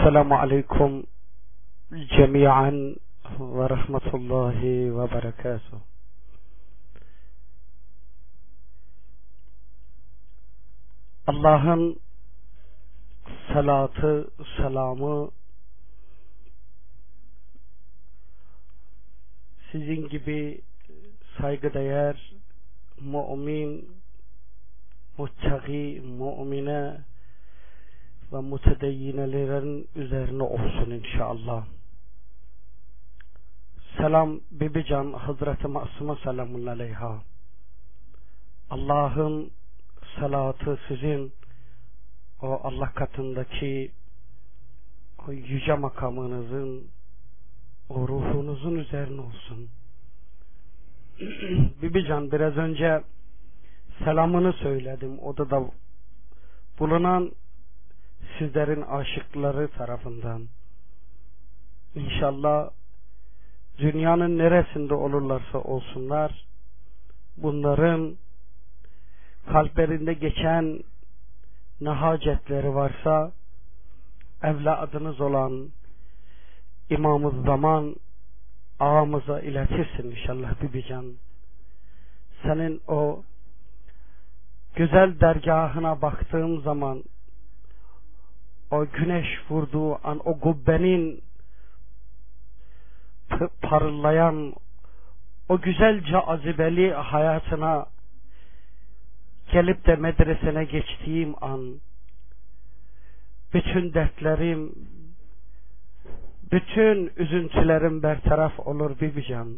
Esselamu Aleyküm cemiyen ve rahmetullahi ve berekatuhu. Allah'ın salatı, selamı sizin gibi saygıdeğer mümin, muttaki, mümine ve mutedeyyinelerin üzerine olsun inşallah. Selam Bibican Hazreti Masuma selamun aleyha. Allah'ın salatı sizin o Allah katındaki o yüce makamınızın, o ruhunuzun üzerine olsun. Bibican biraz önce selamını söyledim. Odada bulunan sizlerin aşıkları tarafından. İnşallah dünyanın neresinde olurlarsa olsunlar, bunların kalplerinde geçen ne hacetleri varsa evladınız olan İmam-ı Zaman ağamıza iletirsin inşallah Bibican. Senin o güzel dergahına baktığım zaman o güneş vurduğu an o kubbenin parıllayan o güzel cazibeli hayatına gelip de medresene geçtiğim an bütün dertlerim, bütün üzüntülerim bertaraf olur Bibican.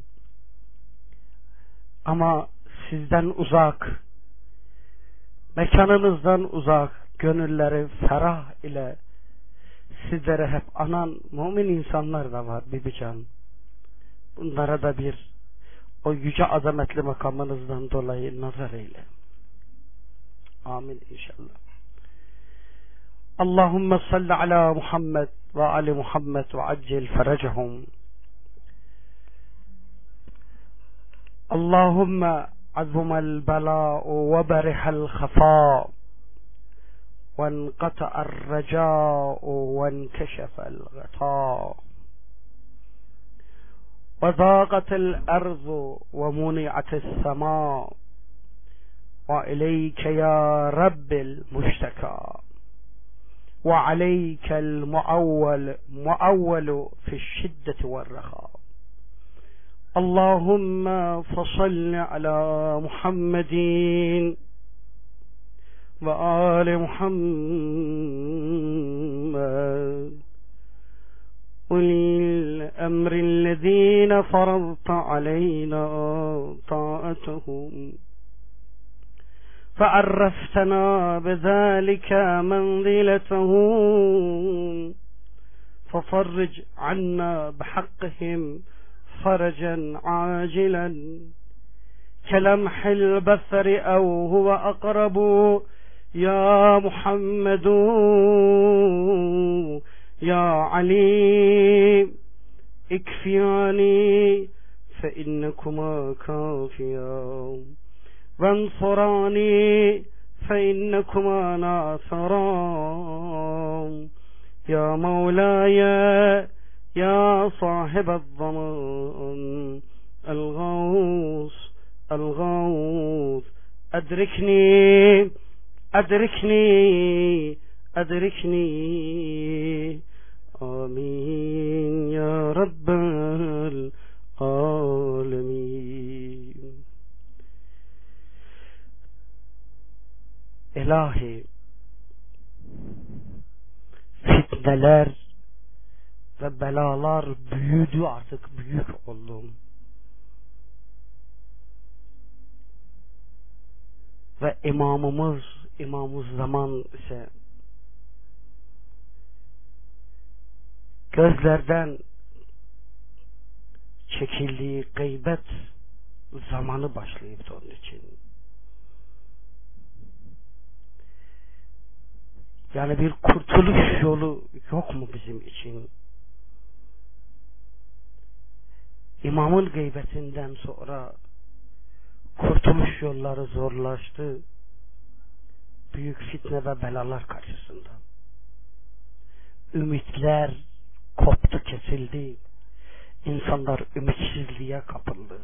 Ama sizden uzak, mekanınızdan uzak, gönülleri ferah ile sizlere hep anan mümin insanlar da var Bibican. Bunlara da bir o yüce azametli makamınızdan dolayı nazar eyle. Amin inşallah. Allahümme salli ala Muhammed ve ali Muhammed ve accil ferecehum. Allahümme azumel bela'u ve berihel khafâ ve enqata'ar recâ'u ve enkeşefel ghatâ. وضاقت الأرض ومنعت السماء وإليك يا رب المشتكى وعليك المعول في الشدة والرخاء. اللهم فصل على محمد وآل محمد أولي الأمر الذين فرضت علينا طاعتهم فعرفتنا بذلك منزلتهم ففرج عنا بحقهم فرجا عاجلا كلمح البصر أو هو أقرب يا محمد يا عليم اكفياني فإنكما كافيان وانصراني فإنكما ناصران يا مولاي يا صاحب الضمان الغوث الغوث أدركني أدركني أدركني آمين يا رب العالمين. İlahi, fitneler ve belalar büyüdü, artık büyük oldum. Ve İmam-ı Zaman ise gözlerden çekildiği gıybet zamanı başlayıp onun için. Yani bir kurtuluş yolu yok mu bizim için? İmamın gıybetinden sonra kurtuluş yolları zorlaştı. Büyük fitne ve belalar karşısında. ümitler koptu, kesildi. İnsanlar ümitsizliğe kapıldı.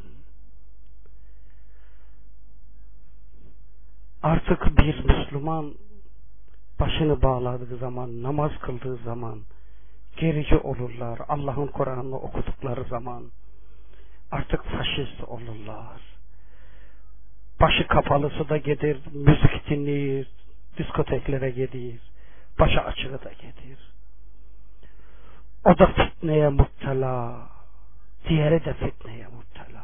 Artık bir Müslüman başını bağladığı zaman, namaz kıldığı zaman gerici olurlar. Allah'ın Kur'an'ını okudukları zaman artık faşist olurlar. Başı kapalısı da gelir, müzik dinleyir, diskoteklere gidiyor, başı açığı da gelir. O da fitneye muttela, diğeri de fitneye muttela.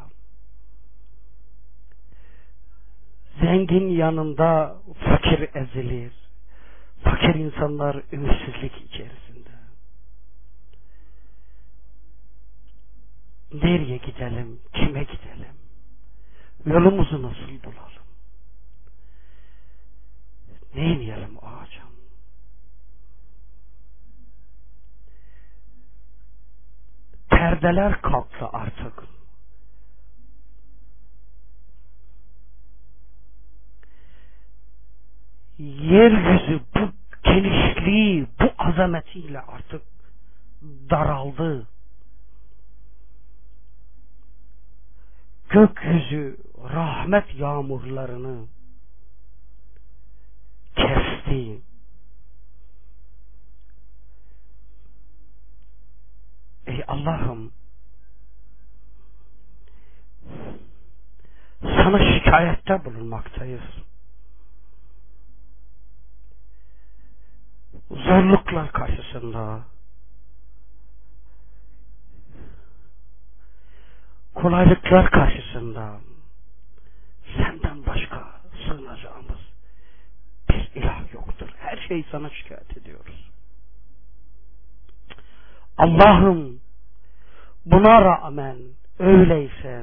Zengin yanında fakir ezilir. Fakir insanlar ümitsizlik içerisinde. Nereye gidelim, kime gidelim? Yolumuzu nasıl bulalım? Ne yiyelim ağacım? Perdeler kalktı artık. Yeryüzü bu genişliği, bu azametiyle artık daraldı. Gökyüzü rahmet yağmurlarını kesti. Ey Allah'ım, sana şikayette bulunmaktayız. Zorluklar karşısında, kolaylıklar karşısında senden başka sığınacağımız bir ilah yoktur. Her şeyi sana şikayet ediyoruz. Allah'ım, buna rağmen öyleyse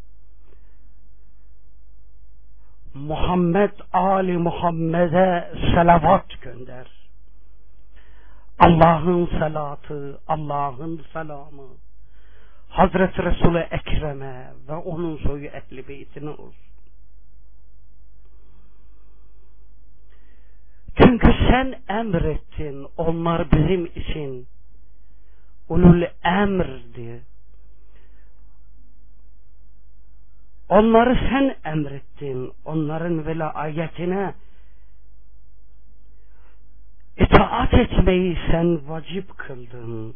Muhammed Ali Muhammed'e selavat gönder. Allah'ın salatı, Allah'ın selamı Hazreti Resul-i Ekrem'e ve onun soyu ehli beytine olsun. Çünkü sen emrettin, onlar bizim için ulul emrdi. Onları sen emrettin, onların velayetine itaat etmeyi sen vacip kıldın.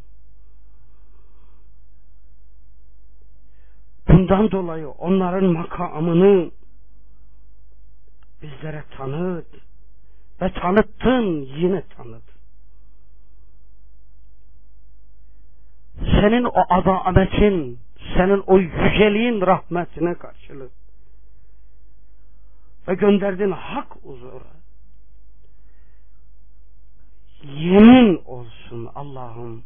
Bundan dolayı onların makamını bizlere tanıt ve tanıttın, yine tanıt. Senin o azametin, senin o yüceliğin rahmetine karşılık ve gönderdiğin hak huzura yemin olsun Allah'ım,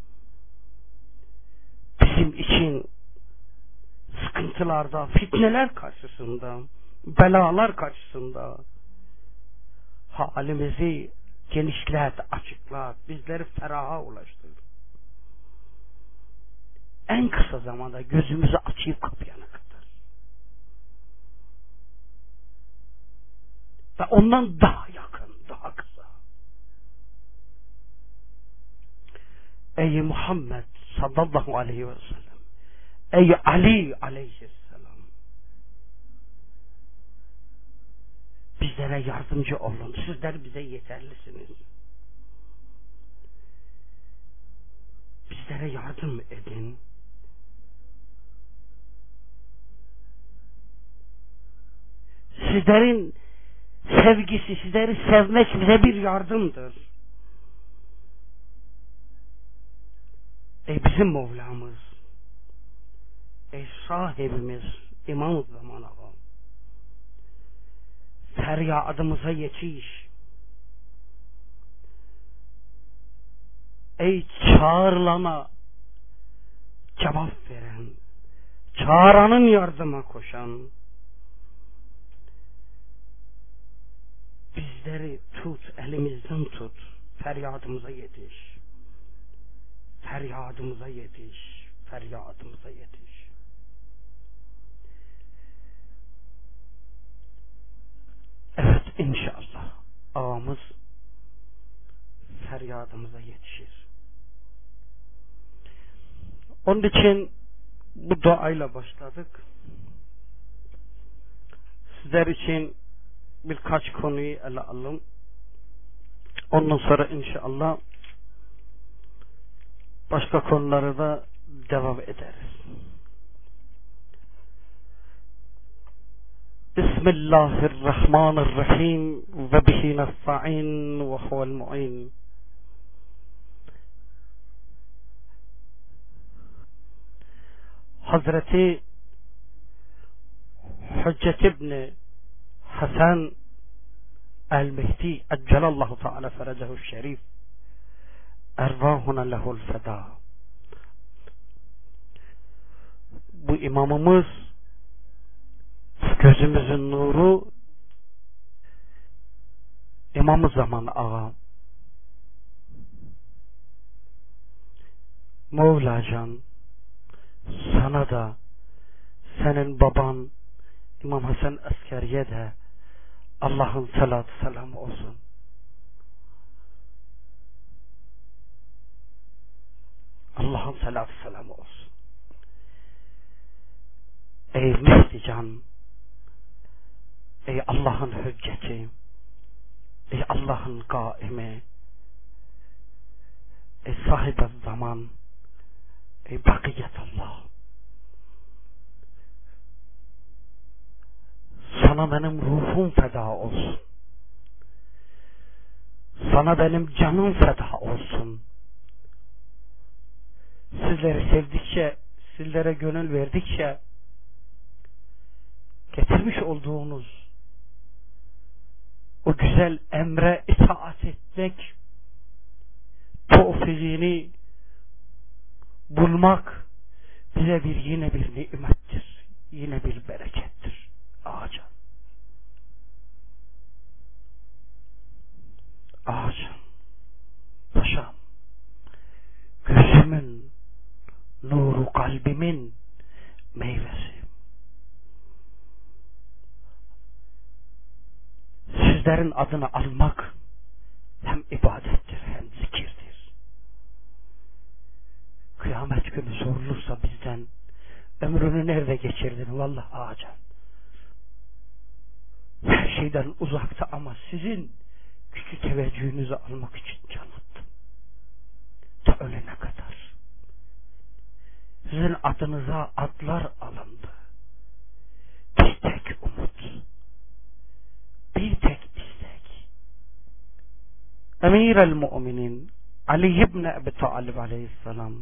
bizim için sıkıntılarda, fitneler karşısında, belalar karşısında halimizi genişlet, açıklat, bizleri feraha ulaştır. En kısa zamanda gözümüzü açıp kapayana kadar. Ve ondan daha yakın, daha kısa. Ey Muhammed sallallahu aleyhi ve sellem, ey Ali aleyhisselam, bizlere yardımcı olun. Sizler bize yeterlisiniz. Bizlere yardım edin. Sizlerin sevgisi, sizleri sevmek bize bir yardımdır. Ey bizim Mevlamız, ey sahibimiz, İmam-ı Zaman Ağam, feryadımıza yetiş. Ey çağrılana cevap veren, çağıranın yardıma koşan, bizleri tut, elimizden tut, feryadımıza yetiş. Feryadımıza yetiş, feryadımıza yetiş. Evet, inşallah ağamız feryadımıza yetişir. Onun için bu duayla başladık. Sizler için birkaç konuyu ele alalım. Ondan sonra inşallah başka konulara da devam ederiz. Bismillahirrahmanirrahim ve bihi nesta'in ve huvel mu'in. Hazreti Hüccet İbni Hasan el-Mehdi eccelallahu teala ferecehu şerif ervahuna lehul feda. Bu imamımız gözümüzün nuru, İmam-ı Zaman Ağa Mevlacan, sana da senin baban İmam Hasan Askeri'ye de Allah'ın salatı selamı olsun. Allah'ın salatı selamı olsun. Ey Mehdi can, ey Allah'ın hücceti, ey Allah'ın kaimi, ey sahibi zaman, ey bakiyetullah. Sana benim ruhum feda olsun. Sana benim canım feda olsun. Sizleri sevdikçe, sizlere gönül verdikçe getirmiş olduğunuz o güzel emre itaat etmek tevfikini bulmak bize yine bir nimettir. Yine bir berekettir. Ağacan. Ağacan. Paşam. Gözümün nuru, kalbimin meyvesi. Sizlerin adını almak hem ibadettir hem zikirdir. Kıyamet günü sorulursa bizden ömrünü nerede geçirdin? Vallahi Ağacan. Her şeyden uzakta ama sizin küçük teveccühünüzü almak için can attım. Ta ölene kadar. Sizin adınıza adlar alındı. Bir tek umut. Bir tek istek. Emir el-Mu'minin Ali ibn Ebi Talib aleyhisselam,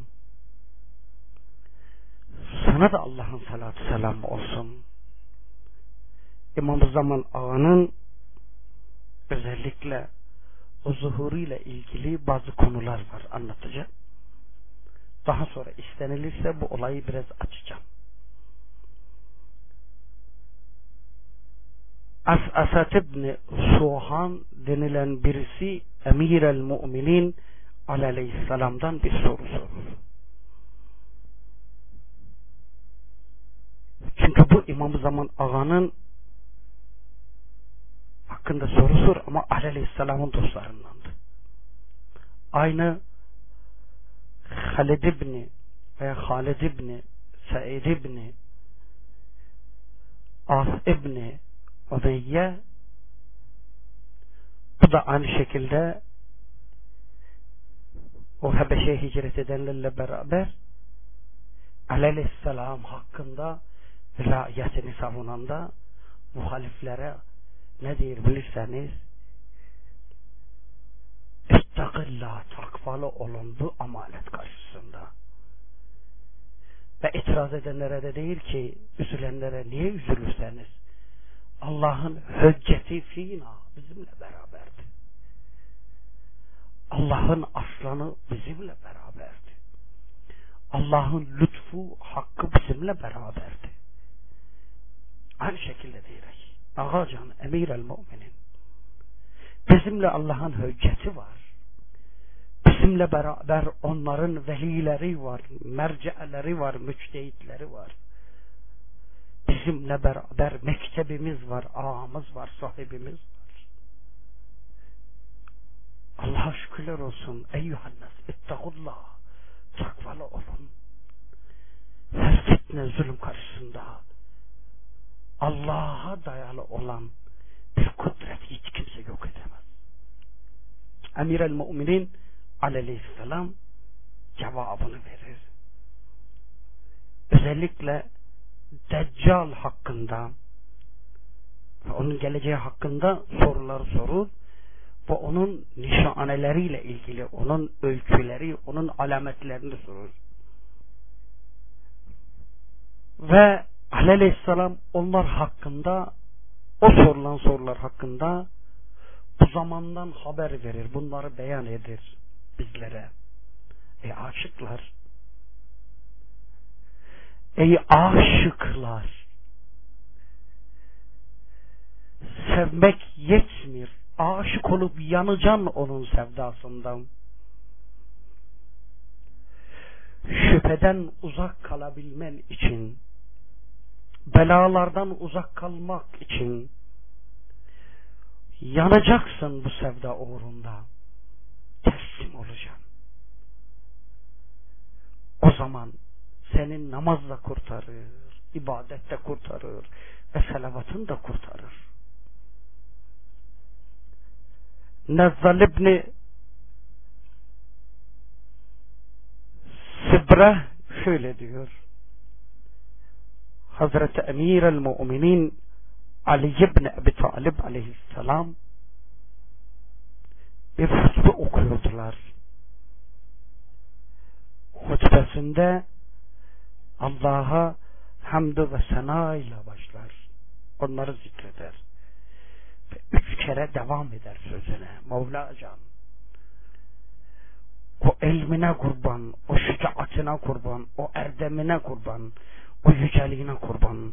sana da Allah'ın salatı selamı olsun. İmam-ı Zaman Ağa'nın özellikle o zuhuruyla ilgili bazı konular var, anlatacağım. Daha sonra istenilirse bu olayı biraz açacağım. As'asat ibn Suhan denilen birisi Emir el-Mu'minin aleyhisselam'dan bir soru sorur. Çünkü bu İmam-ı Zaman Ağa'nın hakkında soru sor ama aleyhisselamın dostlarındandı. Aynı Halid ibn veya Halid ibn Said ibn As ibn Umeyye, bu da aynı şekilde o Habeşe'ye hicret edenlerle beraber aleyhisselam hakkında vilayetini savunan da muhaliflere ne diyor bilirseniz, İstakillah, takvalı olun bu amanet karşısında. Ve itiraz edenlere de değil ki, üzülenlere niye üzülürseniz, Allah'ın hücceti fînâ bizimle beraberdi. Allah'ın aslanı bizimle beraberdi. Allah'ın lütfu, hakkı bizimle beraberdi. Aynı şekilde diyerek Ağacan Emir el-Mu'minin, bizimle Allah'ın hücceti var. Bizimle beraber onların velileri var, merceleri var, müçtehitleri var. Bizimle beraber mektebimiz var, ağamız var, sahibimiz var. Allah'a şükürler olsun. Eyyühannas, ittaqullah, takvalı olun. fitne, zulüm karşısında Allah'a dayalı olan bir kudret hiç kimse yok edemez. Emir-el Mu'minin aleyhisselam cevabını verir. Özellikle Deccal hakkında ve onun geleceği hakkında sorular sorur ve onun nişaneleriyle ilgili, onun öyküleri, onun alametlerini sorur. Ve aleyhisselam onlar hakkında, o sorulan sorular hakkında bu zamandan haber verir, bunları beyan edir bizlere. Ey aşıklar, ey aşıklar, sevmek yetmiyor, aşık olup yanacaksın onun sevdasından. Şüpheden uzak kalabilmen için, belalardan uzak kalmak için yanacaksın bu sevda uğrunda. Teslim olacaksın. O zaman senin namazla kurtarır, ibadette kurtarır ve salavatın da kurtarır. Nezzal İbni Sibre şöyle diyor. Hazreti Emir-el Mu'minin Ali İbni Ebi Talib aleyhisselam bir hutbe okuyordular. Hutbesinde Allah'a hamd ve sena ile başlar. Onları zikreder. Ve 3 kere devam eder sözüne. Mevlacan, o ilmine kurban, o şücaatine kurban, o erdemine kurban, o yüceliğine kurban.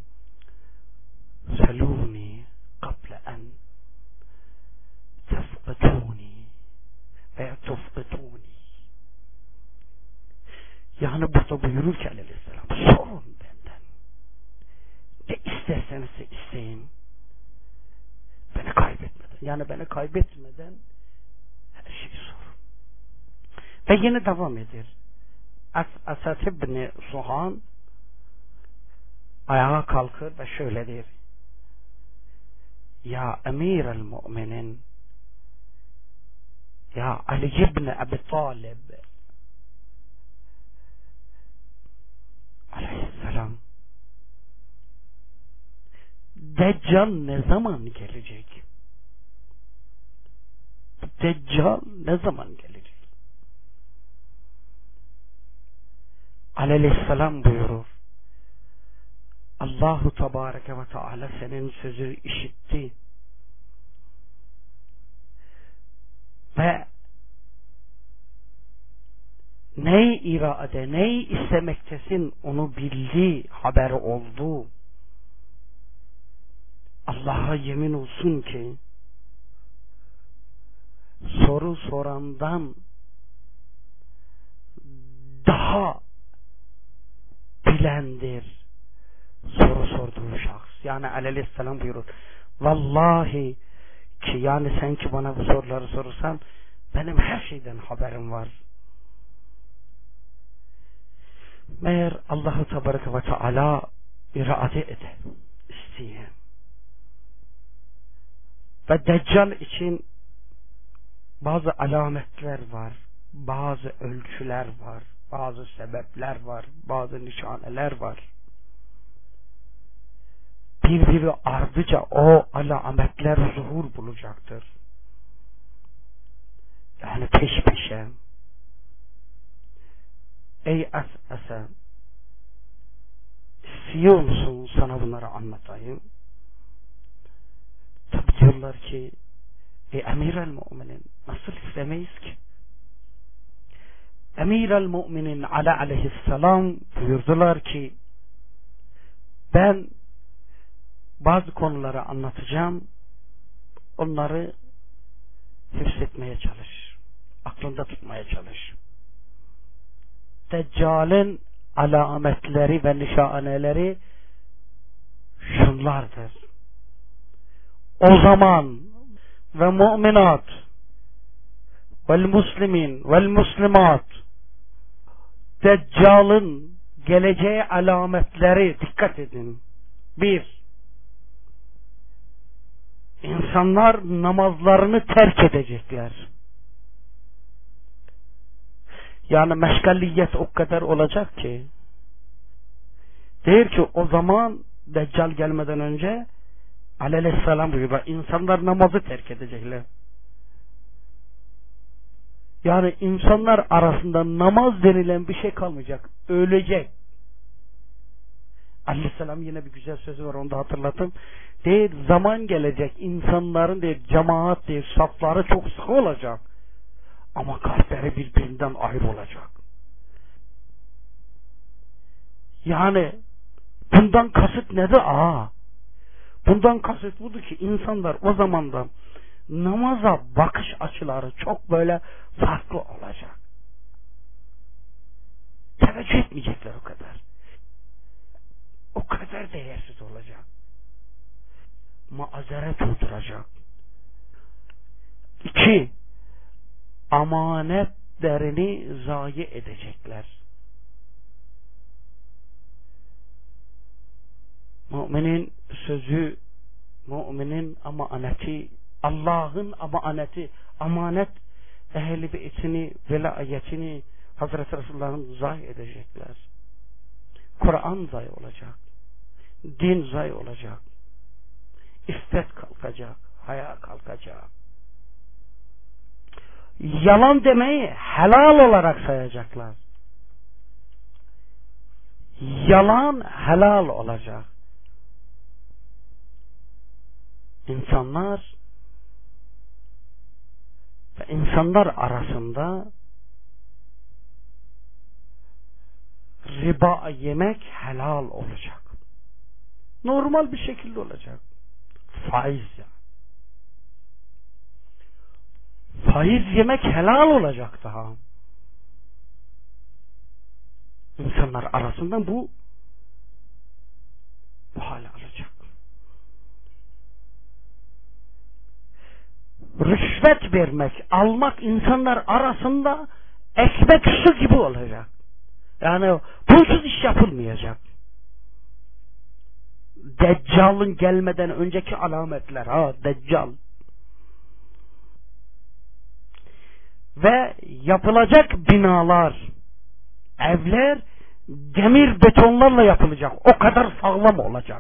Selûni kable en tefqetûni ve tufqetûni. Yani burada buyurur ki aleyhisselam, sorun benden. Ne isterseniz isteyin. Beni kaybetmeden. Yani beni kaybetmeden her şeyi sorun. Ve yine devam eder. Asad İbni Suhan ayağa kalkır ve şöyle der. Ya Emir-el Mu'minin, ya Ali İbni Ebi Talib aleyhisselam, Deccal ne zaman gelecek? Deccal ne zaman gelecek? Aleyhisselam buyurur. Allahu Tebareke ve Teala senin sözü işitti. Ve neyi irade, neyi istemektesin onu bildi, haber oldu. Allah'a yemin olsun ki soru sorandan daha bilendir soru sorduğu şahs. Yani aleyhisselam buyurur. Vallahi ki yani sen ki bana bu soruları sorursan benim her şeyden haberim var. Meğer Allah-u Tebareke ve Teala irade eder, isteye. Ve Deccal için bazı alametler var, bazı ölçüler var, bazı sebepler var, bazı nişaneler var. Birbiri ardıca o alametler zuhur bulacaktır. Yani peş peşe. Ey As'asa, istiyor musun sana bunları anlatayım? Tabi diyorlar ki ey Emir-el Mu'minin, nasıl istemeyiz ki? Emir-el Mu'minin aleyhisselam buyurdular ki ben bazı konuları anlatacağım, onları hifzetmeye çalış, aklında tutmaya çalış. Deccal'in alametleri ve nişaneleri şunlardır. O zaman ve mu'minat vel muslimin vel muslimat Deccal'ın geleceğe alametleri dikkat edin. 1. İnsanlar namazlarını terk edecekler. Yani meşgalliyet o kadar olacak ki, der ki o zaman Deccal gelmeden önce aleyhisselam buyuruyor, insanlar namazı terk edecekler. Yani insanlar arasında namaz denilen bir şey kalmayacak. Ölecek. Aleyhisselam yine bir güzel sözü var, onu da hatırlatın. Değil, zaman gelecek insanların değil, cemaat değil, safları çok sıkı olacak. Ama kalpleri birbirinden ayrı olacak. Yani bundan kasıt nedir? Bundan kasıt budur ki insanlar o zamanda namaza bakış açıları çok böyle farklı olacak. Teveccüh etmeyecekler o kadar. O kadar değersiz olacak. Mazeret uyduracak. 2. Amanetlerini zayi edecekler. Müminin sözü, müminin amaneti, Allah'ın amaneti, amanet ehli beytini, velayetini Hazreti Resulullah'ın zayi edecekler. Kur'an zayi olacak. Din zayi olacak. İffet kalkacak. Haya kalkacak. Yalan demeyi helal olarak sayacaklar. Yalan helal olacak. İnsanlar ve insanlar arasında riba yemek helal olacak. Normal bir şekilde olacak. Faiz yani. Faiz yemek helal olacak daha. İnsanlar arasında bu hale alacak. Rüşvet vermek, almak insanlar arasında ekmek su gibi olacak. Yani pulsuz iş yapılmayacak. Deccal'ın gelmeden önceki alametler, Deccal. Ve yapılacak binalar, evler demir betonlarla yapılacak. O kadar sağlam olacak.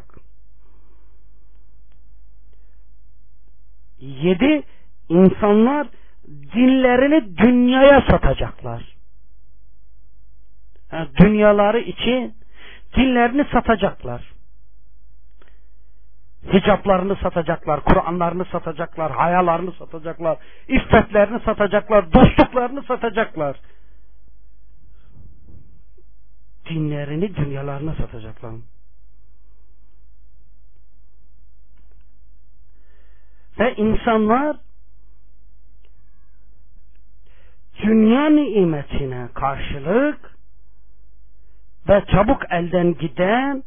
7. İnsanlar dinlerini dünyaya satacaklar. Yani dünyaları için dinlerini satacaklar. Hicaplarını satacaklar, Kur'anlarını satacaklar, hayalarını satacaklar, iffetlerini satacaklar, dostluklarını satacaklar. Dinlerini, dünyalarını satacaklar. Ve insanlar dünya nimetine karşılık ve çabuk elden giden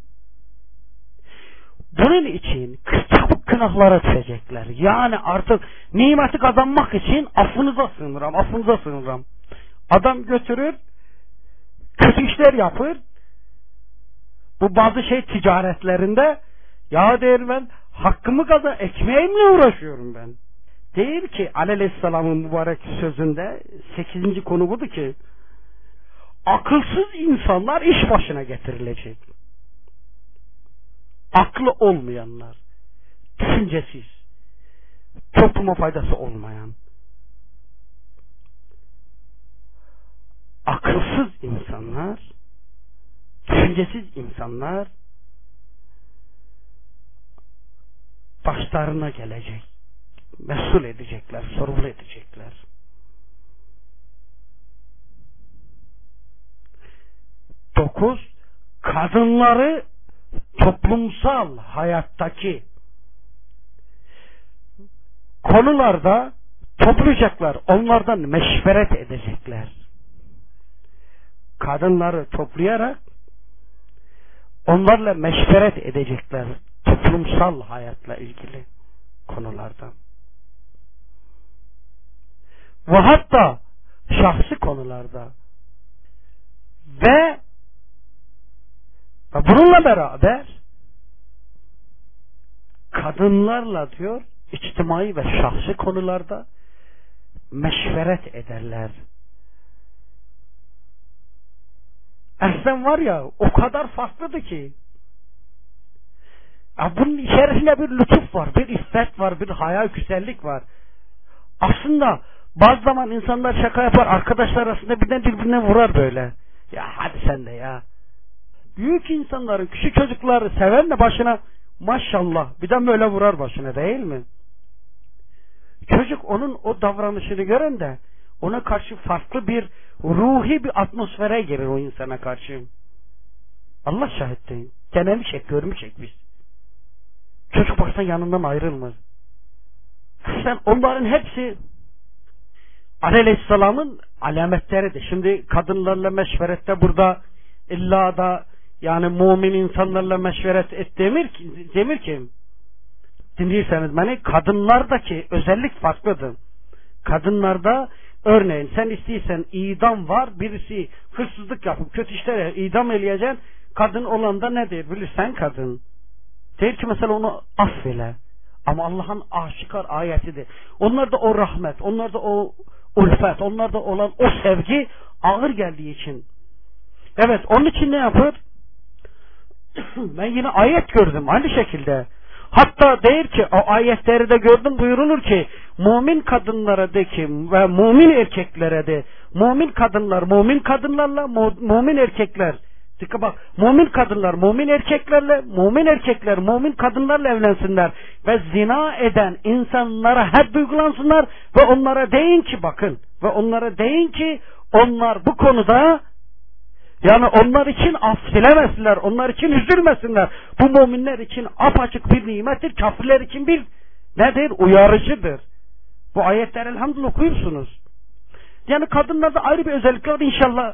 bunun için çabuk günahlara düşecekler. Yani artık nimeti kazanmak için affınıza sığınırım. Adam götürür, kötü işler yapır. Bu bazı ticaretlerinde, ya der ben hakkımı kazan, ekmeğimle uğraşıyorum ben. Değil ki Aleyhisselam'ın mübarek sözünde 8. konu budur ki akılsız insanlar iş başına getirilecek. Aklı olmayanlar, düşüncesiz, topluma faydası olmayan, akılsız insanlar, düşüncesiz insanlar başlarına gelecek, mesul edecekler, sorumlu edecekler. Dokuz, kadınları toplumsal hayattaki konularda toplayacaklar, onlardan meşveret edecekler. Kadınları toplayarak onlarla meşveret edecekler toplumsal hayatla ilgili konularda. Ve hatta şahsi konularda ve Ve bununla beraber kadınlarla diyor içtimai ve şahsi konularda meşveret ederler. Ehsen var ya o kadar farklıdır ki. Ya bunun içerisinde bir lütuf var, bir iffet var, bir hayal güzellik var. Aslında bazı zaman insanlar şaka yapar, arkadaşlar arasında birbirine vurar böyle. Ya hadi sen de ya. Büyük insanları, küçük çocukları seven de başına maşallah bir de böyle vurar başına, değil mi? Çocuk onun o davranışını gören de ona karşı farklı bir ruhi bir atmosfere girer o insana karşı. Allah şahit değil. Denemişek, görmüşek biz. Çocuk baksa yanından ayrılmaz. Sen onların hepsi Aleyhisselam'ın alametleridir. Şimdi kadınlarla meşverette burada illa da yani mümin insanlarla meşveret et demir ki dinliyorsanız beni, kadınlardaki özellik farklıdır. Kadınlarda örneğin sen istiyorsan idam var, birisi hırsızlık yapıp kötü işlere idam eleyeceksin, kadın olan da ne der bilirsen kadın. Der ki mesela onu affeyle. Ama Allah'ın aşikar ayetidir. Onlarda o rahmet, onlarda o ulfet, onlarda olan o sevgi ağır geldiği için. Evet, onun için ne yapar? Ben yine ayet gördüm aynı şekilde. Hatta der ki o ayetleri de gördüm, buyurulur ki mümin kadınlara de ki ve mümin erkeklere de, mümin kadınlar mümin kadınlarla, mümin erkekler, dikkat bak, mümin kadınlar mümin erkeklerle, mümin erkekler mümin kadınlarla evlensinler ve zina eden insanlara hep uygulansınlar ve onlara deyin ki bakın, ve onlara deyin ki onlar bu konuda yani onlar için affedilemezler, onlar için üzülmesinler. Bu müminler için apaçık bir nimettir, kafirler için bir nedir? Uyarıcıdır. Bu ayetleri elhamdülillah okuyursunuz. Yani kadınlarda ayrı bir özellik var inşallah.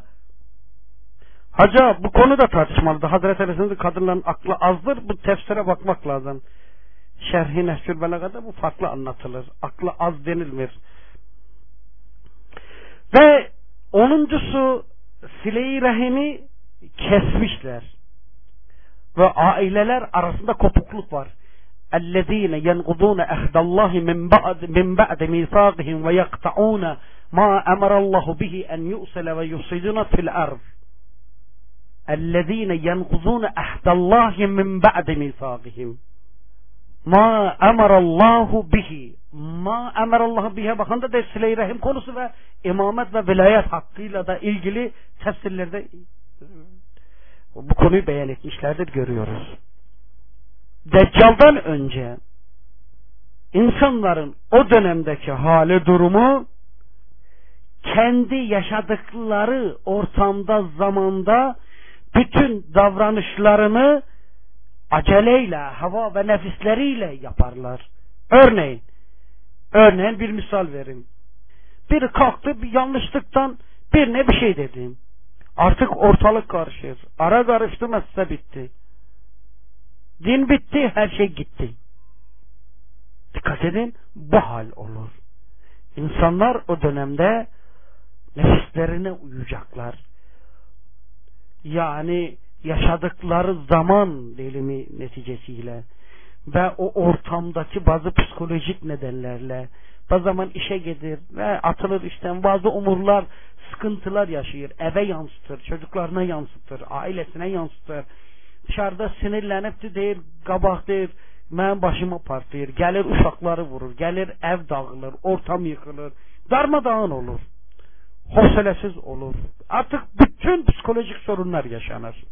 Hacı bu konuda tartışmalıdır. Hazreti Aleyhisselam'ın kadınların aklı azdır. Bu tefsire bakmak lazım. Şerh-i Nehcül Belaga'da bu farklı anlatılır. Aklı az denilmir. Ve 10'uncusu sile-i rahimi kesmişler. Ve aileler arasında kopukluk var. اَلَّذ۪ينَ يَنْقُضُونَ اَخْدَ اللّٰهِ مِنْ بَعْدِ مِيثَاقِهِمْ وَيَقْتَعُونَ مَا أَمَرَ اللّٰهُ بِهِ أَنْ يُؤْسَلَ وَيُفْسِدُونَ فِي الْأَرْضِ اَلَّذ۪ينَ يَنْقُضُونَ اَخْدَ اللّٰهِ مِنْ بَعْدِ مِيثَاقِهِمْ مَا أَمَرَ اللّٰهُ بِهِ Ma emarallahu bihe bakanda da sile-i rahim konusu ve imamet ve vilayet hakkıyla da ilgili tefsirlerde bu konuyu beyan etmişlerdir, görüyoruz. Deccal'dan önce insanların o dönemdeki hali durumu kendi yaşadıkları ortamda, zamanda bütün davranışlarını aceleyle, hava ve nefisleriyle yaparlar. Örneğin bir misal vereyim. Biri kalktı bir yanlışlıktan birine bir şey dedi. Artık ortalık karışır. Ara karıştı, mesele bitti. Din bitti, her şey gitti. Dikkat edin, bu hal olur. İnsanlar o dönemde nefislerine uyacaklar. Yani yaşadıkları zaman dilimi neticesiyle ve o ortamdaki bazı psikolojik nedenlerle bazı zaman işe gelir ve atılır işten, bazı umurlar, sıkıntılar yaşayır, eve yansıtır, çocuklarına yansıtır, ailesine yansıtır, dışarıda sinirlenip de deyir, qabaq deyir, mən başıma partlayır, gelir uşaqları vurur, gelir ev dağılır, ortam yıkılır, darmadağın olur, hafsalesiz olur, artık bütün psikolojik sorunlar yaşanır.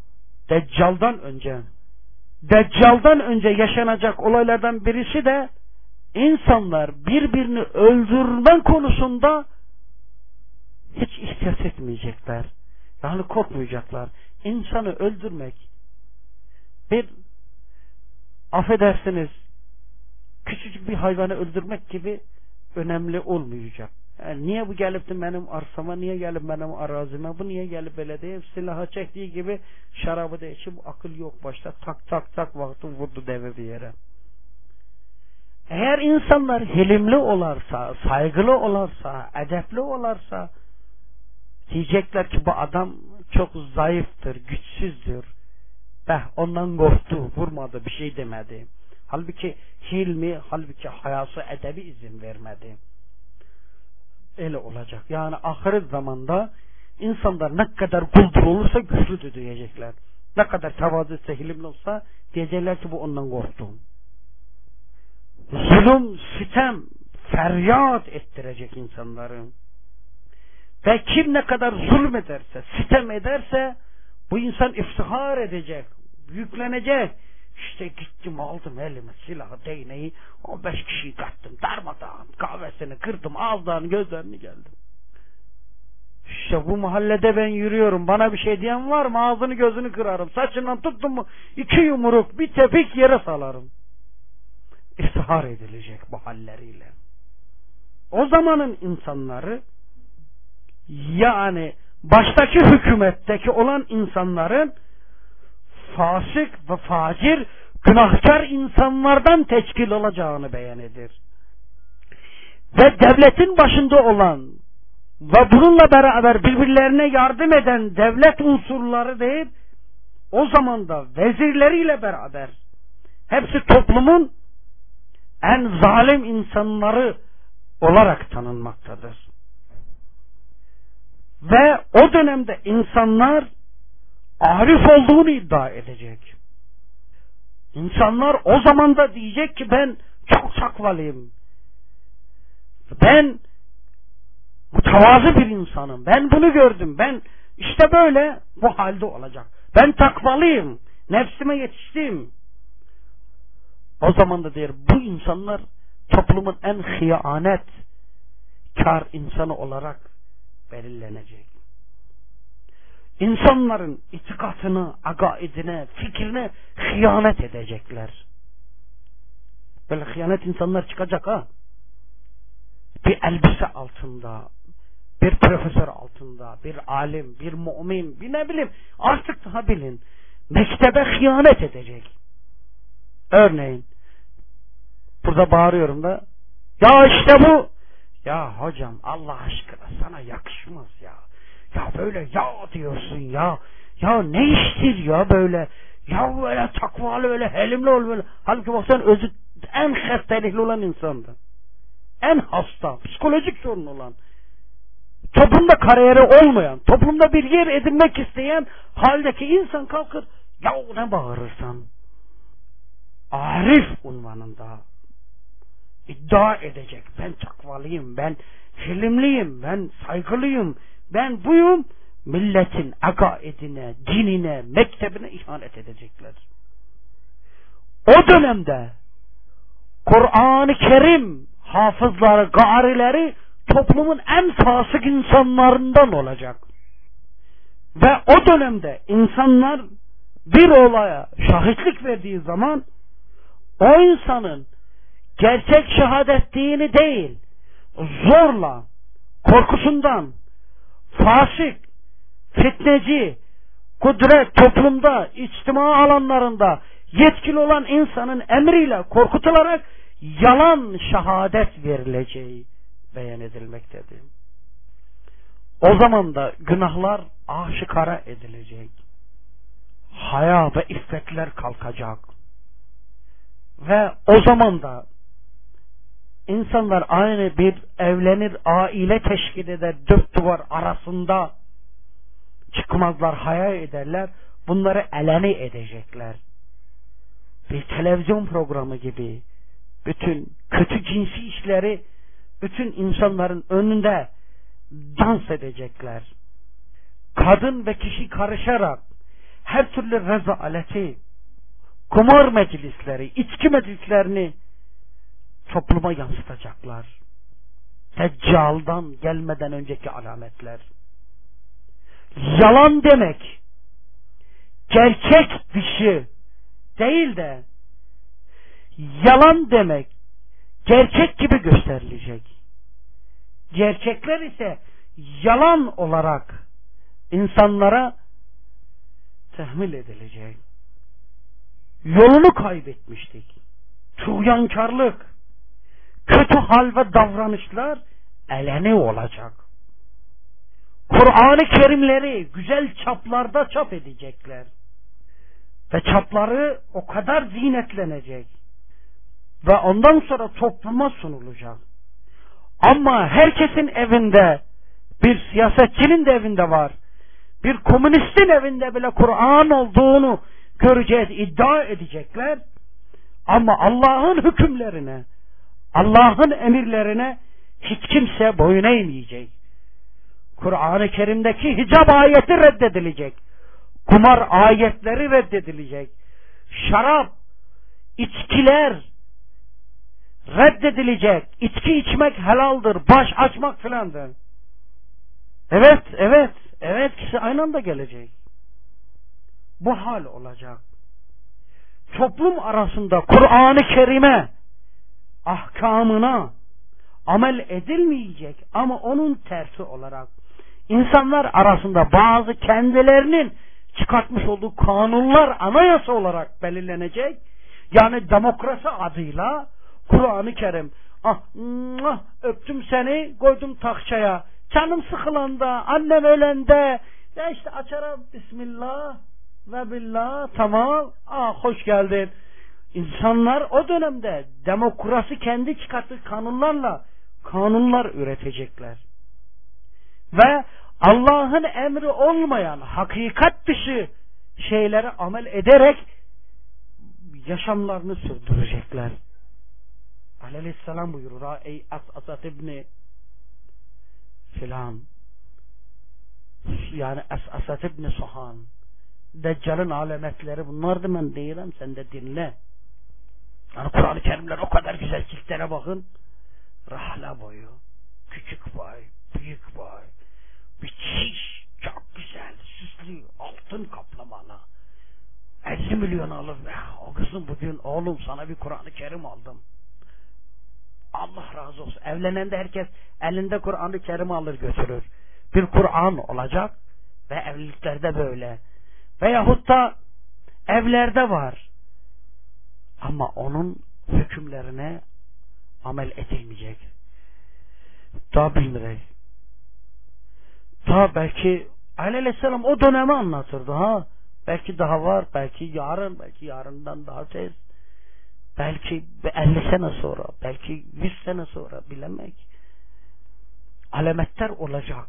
Deccal'dan önce yaşanacak olaylardan birisi de insanlar birbirini öldürme konusunda hiç ihtiyaç etmeyecekler. Yani korkmayacaklar. İnsanı öldürmek bir, affedersiniz, küçücük bir hayvanı öldürmek gibi önemli olmayacak. Yani niye bu gelip de benim arsama, niye gelip benim arazime, bu niye gelip böyle değil, silahı çektiği gibi şarabı da içip akıl yok başta, tak vakti vurdu devi bir yere. Eğer insanlar hilimli olarsa, saygılı olarsa, edepli olarsa diyecekler ki bu adam çok zayıftır, güçsüzdür. Ondan korktu, vurmadı, bir şey demedi. Halbuki hilmi, halbuki hayası, edebi izin vermedi. Öyle olacak. Yani ahiret zamanda insanlar ne kadar kuldur olursa güçlüdür diyecekler. Ne kadar tevazu hilimli olsa diyecekler ki bu ondan korktu. Zulüm, sitem, feryat ettirecek insanları. Ve kim ne kadar zulüm ederse, sitem ederse bu insan iftihar edecek, yüklenecek. İşte gittim aldım elime silahı, değneği, 15 kişiyi kattım, darmadağın, kahvesini kırdım, ağızlarını gözlerini geldim. İşte bu mahallede ben yürüyorum, bana bir şey diyen var mı? Ağzını gözünü kırarım, saçından tuttum mu 2 yumruk, bir tepik yere salarım. İftihar edilecek bu halleriyle. O zamanın insanları, yani baştaki hükümetteki olan insanların fasık ve facir, günahkar insanlardan teşkil olacağını beyan eder. Ve devletin başında olan ve bununla beraber birbirlerine yardım eden devlet unsurları değil, o zaman da vezirleriyle beraber hepsi toplumun en zalim insanları olarak tanınmaktadır. Ve o dönemde insanlar arif olduğunu iddia edecek. İnsanlar o zaman da diyecek ki ben çok takvalıyım. Ben mütevazı bir insanım. Ben bunu gördüm. Ben işte böyle bu halde olacak. Ben takvalıyım. Nefsime yetiştim. O zaman da der bu insanlar toplumun en hıyanet kar insanı olarak belirlenecek. İnsanların itikatını, akaidine, fikrine hıyanet edecekler. Böyle hıyanet insanlar çıkacak ha. Bir elbise altında, bir profesör altında, bir alim, bir mümin, bir ne bileyim artık daha bilin. Mektebe hıyanet edecek. Örneğin burada bağırıyorum da ya işte bu. Ya hocam Allah aşkına sana yakışmaz ya. Ya böyle ya diyorsun ya. Ya ne iştir ya böyle. Ya böyle takvalı öyle helimli ol böyle. Halbuki baksan özü en hastalıklı olan insandı. En hasta, psikolojik sorun olan. Toplumda kariyeri olmayan, toplumda bir yer edinmek isteyen haldeki insan kalkır. Ya ne bağırırsan. Arif unvanında iddia edecek. Ben takvalıyım, ben hilimliyim, ben saygılıyım, ben buyum. Milletin akaidine, dinine, mektebine ihanet edecekler. O dönemde Kur'an-ı Kerim hafızları, garileri toplumun en fasık insanlarından olacak. Ve o dönemde insanlar bir olaya şahitlik verdiği zaman o insanın gerçek şehadet dini değil, zorla, korkusundan, fasık, fitneci, kudret toplumda, içtima alanlarında yetkili olan insanın emriyle korkutularak yalan şehadet verileceği beyan edilmektedir. O zaman da günahlar aşikara edilecek. Haya ve iffetler kalkacak. Ve o zaman da insanlar aynı bir evlenir, aile teşkil eder, 4 duvar arasında çıkmazlar, haya ederler. Bunları eleni edecekler. Bir televizyon programı gibi bütün kötü cinsi işleri bütün insanların önünde dans edecekler. Kadın ve kişi karışarak her türlü rezaleti, kumar meclisleri, içki meclislerini topluma yansıtacaklar. Deccal'dan gelmeden önceki alametler. Yalan demek gerçek dışı değil de yalan demek gerçek gibi gösterilecek. Gerçekler ise yalan olarak insanlara tehmil edilecek. Yolunu kaybetmiştik. Tuğyankarlık, kötü hal ve davranışlar eleni olacak. Kur'an-ı Kerimleri güzel çaplarda çap edecekler. Ve çapları o kadar zinetlenecek. Ve ondan sonra topluma sunulacak. Ama herkesin evinde, bir siyasetçinin de evinde var. Bir komünistin evinde bile Kur'an olduğunu göreceğiz, iddia edecekler. Ama Allah'ın hükümlerine, Allah'ın emirlerine hiç kimse boyun eğmeyecek. Kur'an-ı Kerim'deki hicab ayeti reddedilecek. Kumar ayetleri reddedilecek. Şarap, içkiler reddedilecek. İçki içmek helaldir, baş açmak filandır. Evet, ikisi aynı anda gelecek. Bu hal olacak. Toplum arasında Kur'an-ı Kerim'e, ahkamına amel edilmeyecek ama onun tersi olarak insanlar arasında bazı kendilerinin çıkartmış olduğu kanunlar anayasa olarak belirlenecek. Yani demokrasi adıyla Kur'an-ı Kerim, öptüm seni, koydum takçaya, canım sıkılanda, annem ölende, ya işte açarım Bismillah ve billah, tamam, hoş geldin. İnsanlar o dönemde demokrasi kendi çıkarttığı kanunlar üretecekler. Ve Allah'ın emri olmayan hakikat dışı şeylere amel ederek yaşamlarını sürdürecekler. Aleyhisselam buyurur, ey As'at ibni filan, yani As'at ibni Suhan, Deccal'ın alametleri bunlardı, ben değilim, sen de dinle. Yani Kur'an-ı Kerimler o kadar güzel, çiftlere bakın, rahla boyu, küçük boy, büyük boy, müthiş, çok güzel, süslü, altın kaplamalı, 50 milyon alır. O kızım bugün, oğlum sana bir Kur'an-ı Kerim aldım. Allah razı olsun. Evlenende herkes elinde Kur'an-ı Kerim alır götürür. Bir Kur'an olacak ve evliliklerde böyle. Veyahut da evlerde var. Ama onun hükümlerine amel edilmeyecek. Daha bilmiyoruz. Ta belki Aleyhisselam o dönemi anlatırdı ha. Belki daha var, belki yarın, belki yarından daha tez. Belki 50 sene sonra, belki 100 sene sonra, bilemek. Alametler olacak.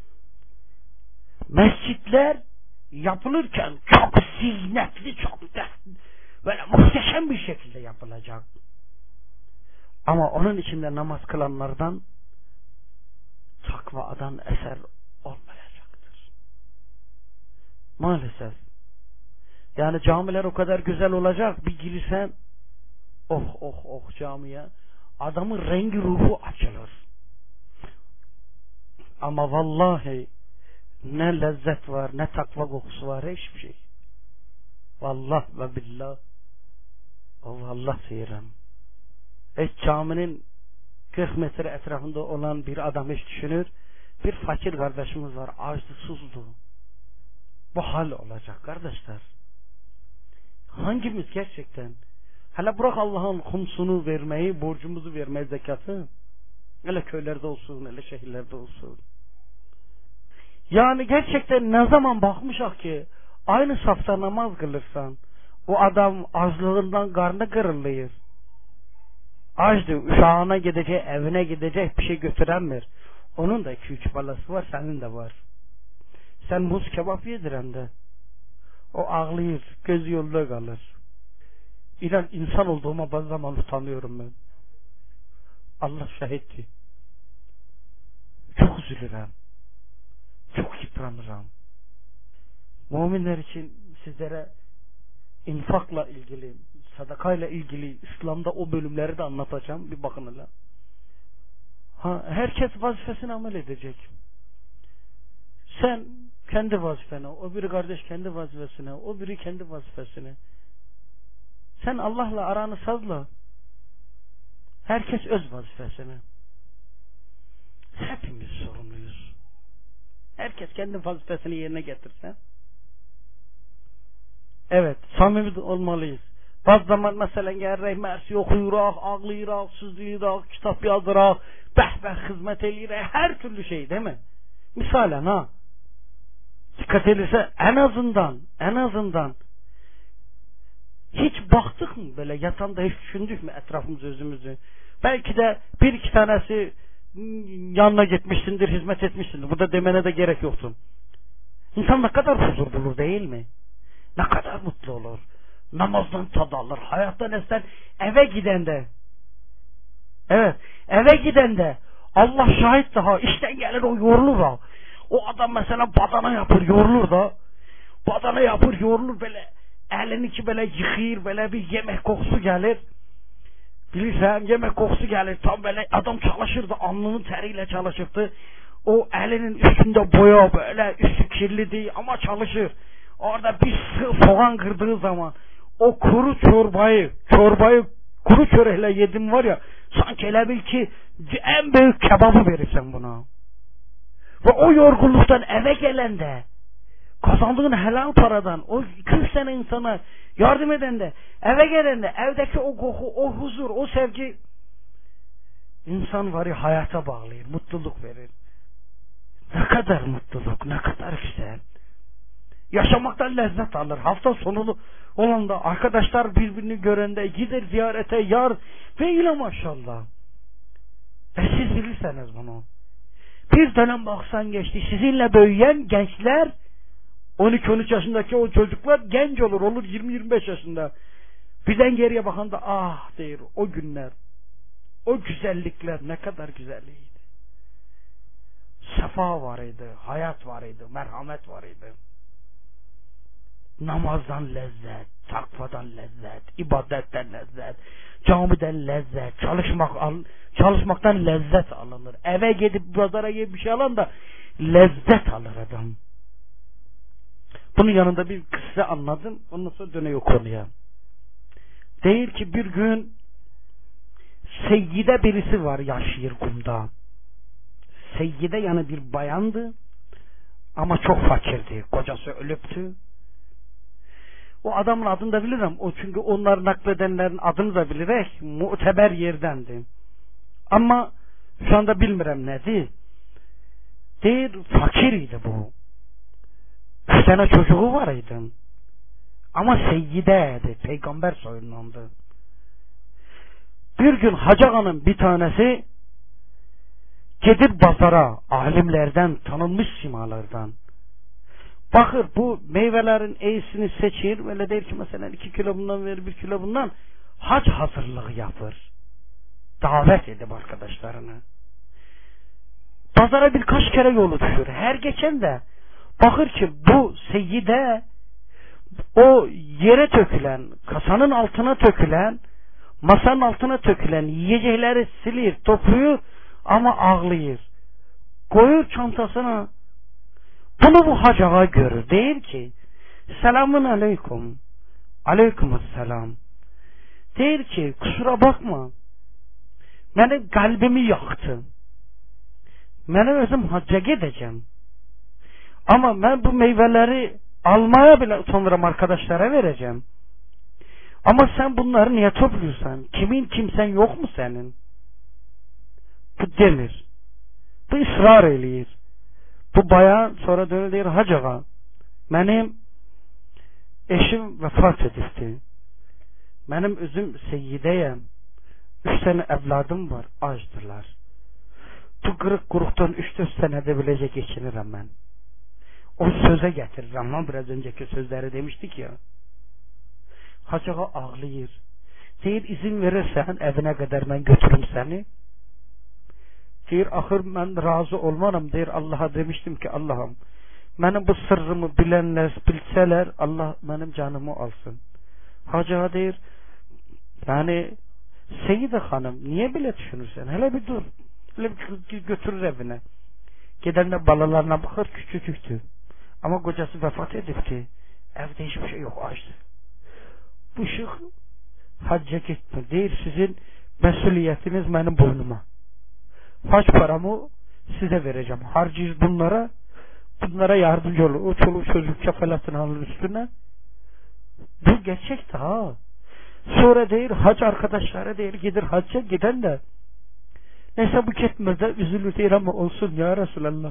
Mescitler yapılırken çok zinetli, çok böyle muhteşem bir şekilde yapılacak. Ama onun içinde namaz kılanlardan, takvadan eser olmayacaktır. Maalesef. Yani camiler o kadar güzel olacak, bir girsen camiye, adamın rengi ruhu açılır. Ama vallahi ne lezzet var, ne takva kokusu var, hiçbir şey. Vallahi ve billah, vallahi diyorum. Hiç caminin 40 metre etrafında olan bir adam hiç düşünür. Bir fakir kardeşimiz var, açtı, susuzdu. Bu hal olacak kardeşler. Hangimiz gerçekten, hele bırak Allah'ın kumsunu vermeyi, borcumuzu vermeyi, zekatı, hele köylerde olsun, hele şehirlerde olsun. Yani gerçekten ne zaman bakmışak ki aynı safta namaz kılırsan o adam azlığından karnı kırılıyor. Açtı, uşağına gidecek, evine gidecek, bir şey götüremir. Onun da 2-3 balası var, senin de var. Sen muz kebap yediren de o ağlayır, gözü yolda kalır. İnan insan olduğuma bazı zaman utanıyorum ben. Allah şahittir. Çok üzülürüm. Çok yıpranırım. Müminler için sizlere infakla ilgili, sadakayla ilgili İslam'da o bölümleri de anlatacağım. Bir bakın hele. Herkes vazifesine amel edecek. Sen kendi vazifene, o biri kardeş kendi vazifesine, o biri kendi vazifesine. Sen Allah'la aranı sazla. Herkes öz vazifesine. Hepimiz sorumluyuz. Herkes kendi vazifesini yerine getirse. Evet, samimi olmalıyız. Bazı zaman mesela gerek mersi okuyurak, ağlayırak, sızlayırak, kitap yazdırak, hizmet ediyoruz, her türlü şey değil mi? Misalen dikkat edilse en azından Hiç baktık mı böyle yatanda, hiç düşündük mü etrafımızı, özümüzü? Belki de bir iki tanesi yanına gitmişsindir, hizmet etmişsindir. Burada demene de gerek yoktu. İnsan ne kadar huzur bulur değil mi? Ne kadar mutlu olur. Namazdan tad alır, hayattan eser. Eve gidende. Evet, eve gidende. Allah şahit daha işten gelir, o yorulur da. O adam mesela badana yapır, yorulur da. Badana yapır, yorulur böyle. Elini ki böyle yıkayır, böyle bir yemek kokusu gelir. Bilirsen yemek kokusu gelir. Tam böyle adam çalışırdı, alnının teriyle çalışırdı. O elinin üstünde boya, böyle üstü kirli değil ama çalışır. Orada bir soğan kırdığı zaman o kuru çorbayı kuru çörekle yedim var ya, sanki öyle bil ki en büyük kebabı verirsen buna. Ve o yorgunluktan eve gelende, kazandığın helal paradan o 200 sene insana yardım edende, eve gelende evdeki o koku, o huzur, o sevgi insan var ya hayata bağlayır, mutluluk verir. Ne kadar mutluluk, ne kadar güzel. Yaşamaktan lezzet alır. Hafta sonu olanda arkadaşlar birbirini görende gider ziyarete, yar ve ile maşallah. Ve siz bilirseniz bunu. Bir dönem baksan geçti, sizinle büyüyen gençler, 12-13 yaşındaki o çocuklar genç olur 20-25 yaşında. Birden geriye bakanda ah deyir o günler, o güzellikler ne kadar güzelliydi. Sefa var idi, hayat var idi, merhamet var idi. Namazdan lezzet, takvadan lezzet, ibadetten lezzet, camiden lezzet, çalışmaktan lezzet alınır. Eve gidip pazara gidip bir şey alan da lezzet alır adam. Bunun yanında bir kıssa anladım, ondan sonra dönüyor konuya. Değil ki bir gün Seyyide birisi var yaşıyor kumda. Seyyide yani bir bayandı ama çok fakirdi. Kocası ölüptü. O adamın adını da bilirim. O çünkü onlar nakledenlerin adını da bilirek muteber yerdendi. Ama şu anda bilmirem nedir. Değil, fakir idi bu. 3 tane çocuğu var idi. Ama seyyideydi. Peygamber soyundandı. Bir gün Hacı Hanım bir tanesi gidip pazara, alimlerden, tanınmış simalardan bakır bu meyvelerin iyisini seçir. Öyle değil ki mesela 2 kilo bundan verir, 1 kilo bundan. Hac hazırlığı yapır. Davet edip arkadaşlarını. Pazara birkaç kere yolu düşür. Her geçen de bakır ki bu seyyide o yere tökülen, kasanın altına tökülen, masanın altına tökülen yiyecekleri silir, topluyor ama ağlayır. Koyur çantasına. Bunu bu Hacı Ağa görür. Değil ki selamun aleyküm. Aleykümselam. Değil ki kusura bakma. Benim kalbimi yaktı. Ben özüm hacca gideceğim. Ama ben bu meyveleri almaya bile utanırım, arkadaşlara vereceğim. Ama sen bunları niye topluyorsan? Kimsen yok mu senin? Bu demir. Bu ısrar eləyir. Bu bayan sonra dönür deyir, Hacı Ağa, benim eşim vefat edildi. Benim özüm seyyideyim. 3 tane evladım var, acdırlar. Bu kırık kuruktan 3-4 senede bilece geçinirim ben. O söze getiririm lan, biraz önceki sözleri demiştik ya. Hacı Ağa ağlayır. Deyir, izin verirsen evine kadar ben götürürüm seni. Deyir, ahır ben razı olmanım. Deyir, Allah'a demiştim ki Allah'ım, benim bu sırrımı bilenler, bilseler Allah benim canımı alsın. Hacı Ağa deyir, yani Seyyide Hanım niye bile düşünürsen? Hele bir dur. Hele bir götürür evine. Giderine balalarına bakır, küçücüktü. Ama kocası vefat edipti. Evde hiçbir şey yok, açtı. Bu şık hacca gitme. Değil, sizin mesuliyetiniz benim boynuma. Hac paramı size vereceğim. Harcıyız bunlara yardımcı olur. O çoluk çocuk kefaletini alır üstüne. Bu gerçek ha. Sonra değil, hac arkadaşları değil, gider hacca giden de neyse bu gitmez de üzülür değil ama olsun ya Resulallah.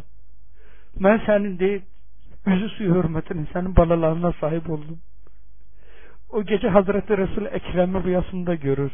Ben senin değil, yüzü suyu hürmetine senin balalarına sahip oldum. O gece Hazreti Resul-i Ekrem'i rüyasında görür.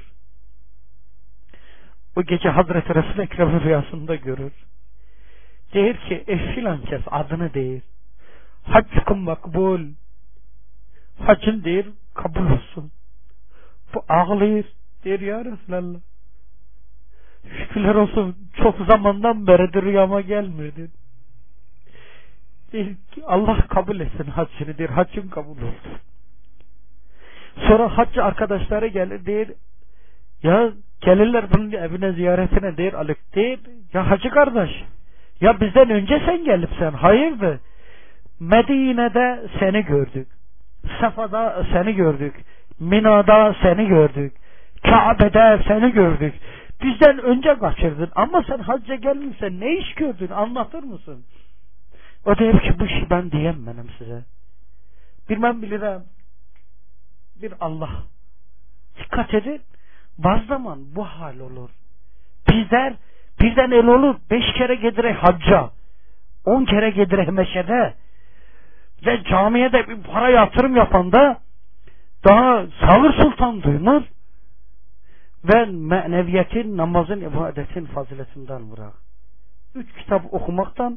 O gece Hazreti Resul-i Ekrem'i rüyasında görür. Der ki filan kes adını der. Haccın makbul. Haccın der kabul olsun. Bu ağlayır. Der ya Resulallah. Şükürler olsun çok zamandan beridir rüyama gelmedi. Der ki Allah kabul etsin haccını der. Haccın kabul olsun. Sonra haccı arkadaşları gelir der. Ya gelirler bunun evine ziyaretine der. Alik der. Ya hacı kardeş. Ya bizden önce sen gelip sen. Hayırdır? Medine'de seni gördük. Safa'da seni gördük. Mina'da seni gördük. Kabe'de seni gördük. Bizden önce kaçırdın. Ama sen hacca gelmişsen ne iş gördün? Anlatır mısın? O der ki bu işi ben diyemem size. Bilmem bilirim. Bir Allah. Dikkat edin. Bazı zaman bu hal olur. Bizler birden el olur. 5 kere giderek hacca. 10 kere giderek meşede. Ve camiye de bir para yatırım yapanda daha Sağır Sultan duyulur. Ve meneviyetin, namazın, ibadetin faziletinden bırak. 3 kitap okumaktan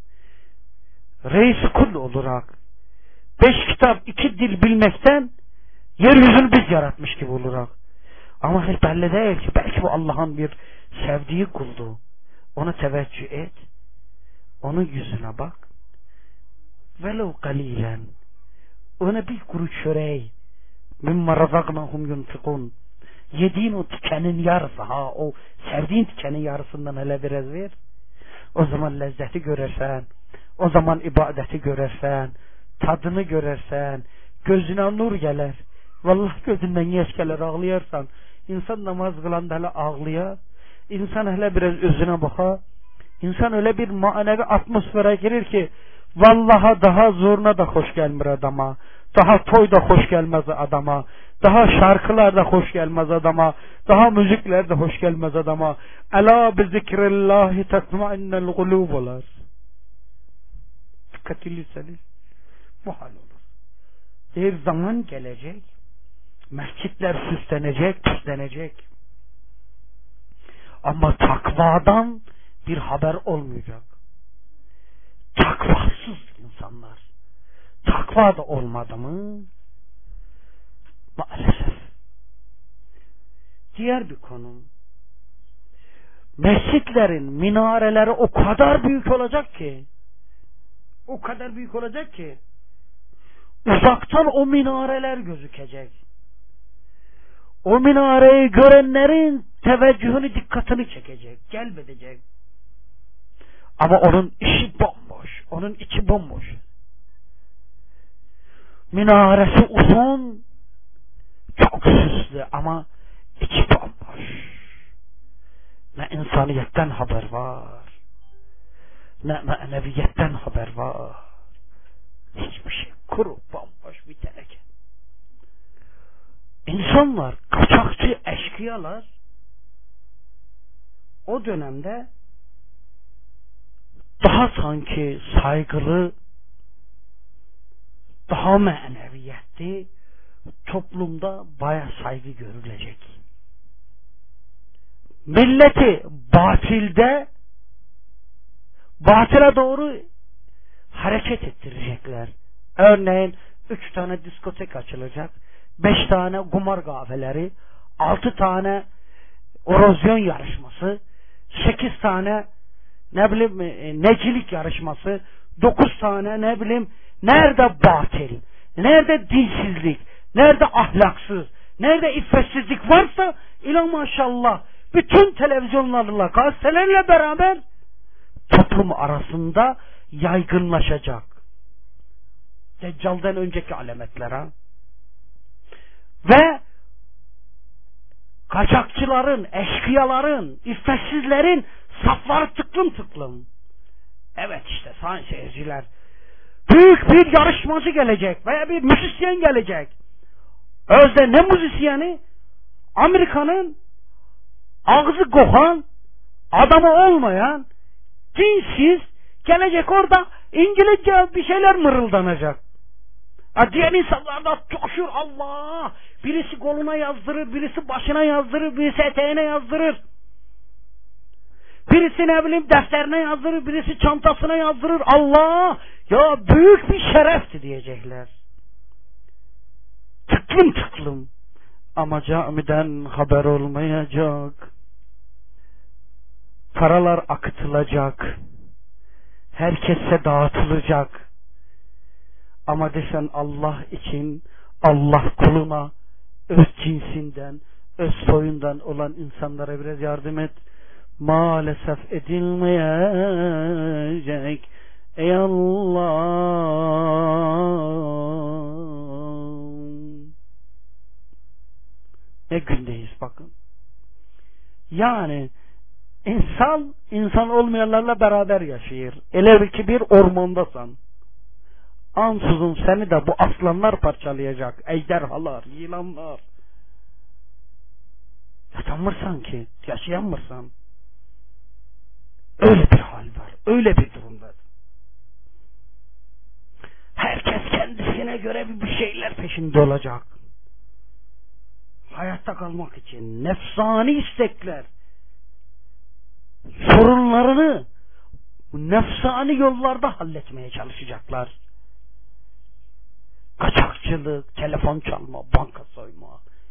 reis kul olarak 5 kitap 2 dil bilmekten yeryüzünü biz yaratmış gibi olarak. Ama hiç belli değil ki belki bu Allah'ın bir sevdiği kuldu. Ona teveccüh et. Onun yüzüne bak. Velev kalilen. Ona bir kuru çöreği mimma razaknahum yunfikun. Yediğin o tikenin yarısı o sevdiğin tikenin yarısından hele biraz ver. O zaman lezzeti görürsen, o zaman ibadeti görürsen, tadını görürsen, gözüne nur gelir. Vallahi gözünden yaş gelir ağlayarsan. İnsan namaz kılanda hele ağlıyor. İnsan hele biraz özüne bakar. İnsan öyle bir manevi atmosfere girir ki vallaha daha zurna da hoş gelmir adama. Daha toy da hoş gelmez adama. Daha şarkılar da hoş gelmez adama. Daha müzikler de hoş gelmez adama. Ela bi zikrillahi tatmainnel gulub olar. Dikkat ederseniz bu hal olur. Bir zaman gelecek. Mescitler süslenecek, püslenecek. Ama takvadan bir haber olmayacak. Takvasız insanlar. Takva da olmadı mı? Maalesef. Diğer bir konu. Mescitlerin minareleri o kadar büyük olacak ki, o kadar büyük olacak ki, uzaktan o minareler gözükecek. O minareyi görenlerin teveccühünü, dikkatini çekecek, celbedecek. Ama onun işi bomboş, onun içi bomboş. Minaresi uzun, çok süslü ama içi bomboş. Ne insaniyetten haber var, ne maneviyetten haber var. Hiçbir şey, kuru, bomboş bir teneke. İnsanlar, kaçakçı eşkıyalar o dönemde daha sanki saygılı, daha maneviyetli, toplumda bayağı saygı görülecek. Milleti batile doğru hareket ettirecekler. Örneğin 3 tane diskotek açılacak, 5 tane kumar kahveleri, 6 tane erozyon yarışması, 8 tane ne bileyim necilik yarışması, 9 tane ne bileyim nerede batil, nerede dinsizlik, nerede ahlaksız, nerede iffetsizlik varsa ilah maşallah bütün televizyonlarla, gazetelerle beraber toplum arasında yaygınlaşacak. Deccal'den önceki alametlere ve kaçakçıların, eşkıyaların, iffetsizlerin safları tıklım tıklım. Evet işte sayın seyirciler, büyük bir yarışmacı gelecek veya bir müzisyen gelecek. Özde ne müzisyeni? Amerika'nın ağzı kokan, adamı olmayan, dinsiz gelecek, orada İngilizce bir şeyler mırıldanacak. Diğer insanlar da coşur, Allah. Birisi koluna yazdırır, birisi başına yazdırır, birisi eteğine yazdırır. Birisi ne bileyim defterine yazdırır, birisi çantasına yazdırır. Allah! Ya büyük bir şerefti diyecekler. Tıklım tıklım. Ama camiden haber olmayacak. Paralar akıtılacak. Herkese dağıtılacak. Ama desen Allah için, Allah kuluna, öz cinsinden, öz soyundan olan insanlara biraz yardım et. Maalesef edilmeyecek. Ey Allah! Ne gündeyiz bakın. Yani insan olmayanlarla beraber yaşıyor. Ele ki bir ormandasan. Ansızın seni de bu aslanlar parçalayacak. Ejderhalar, yılanlar. Yatamırsan ki, yaşayamırsan. Öyle bir hal var. Öyle bir durumda. Herkes kendisine göre bir şeyler peşinde olacak. Hayatta kalmak için nefsani istekler, sorunlarını nefsani yollarda halletmeye çalışacaklar. Kaçakçılık, telefon çalma, banka soyma,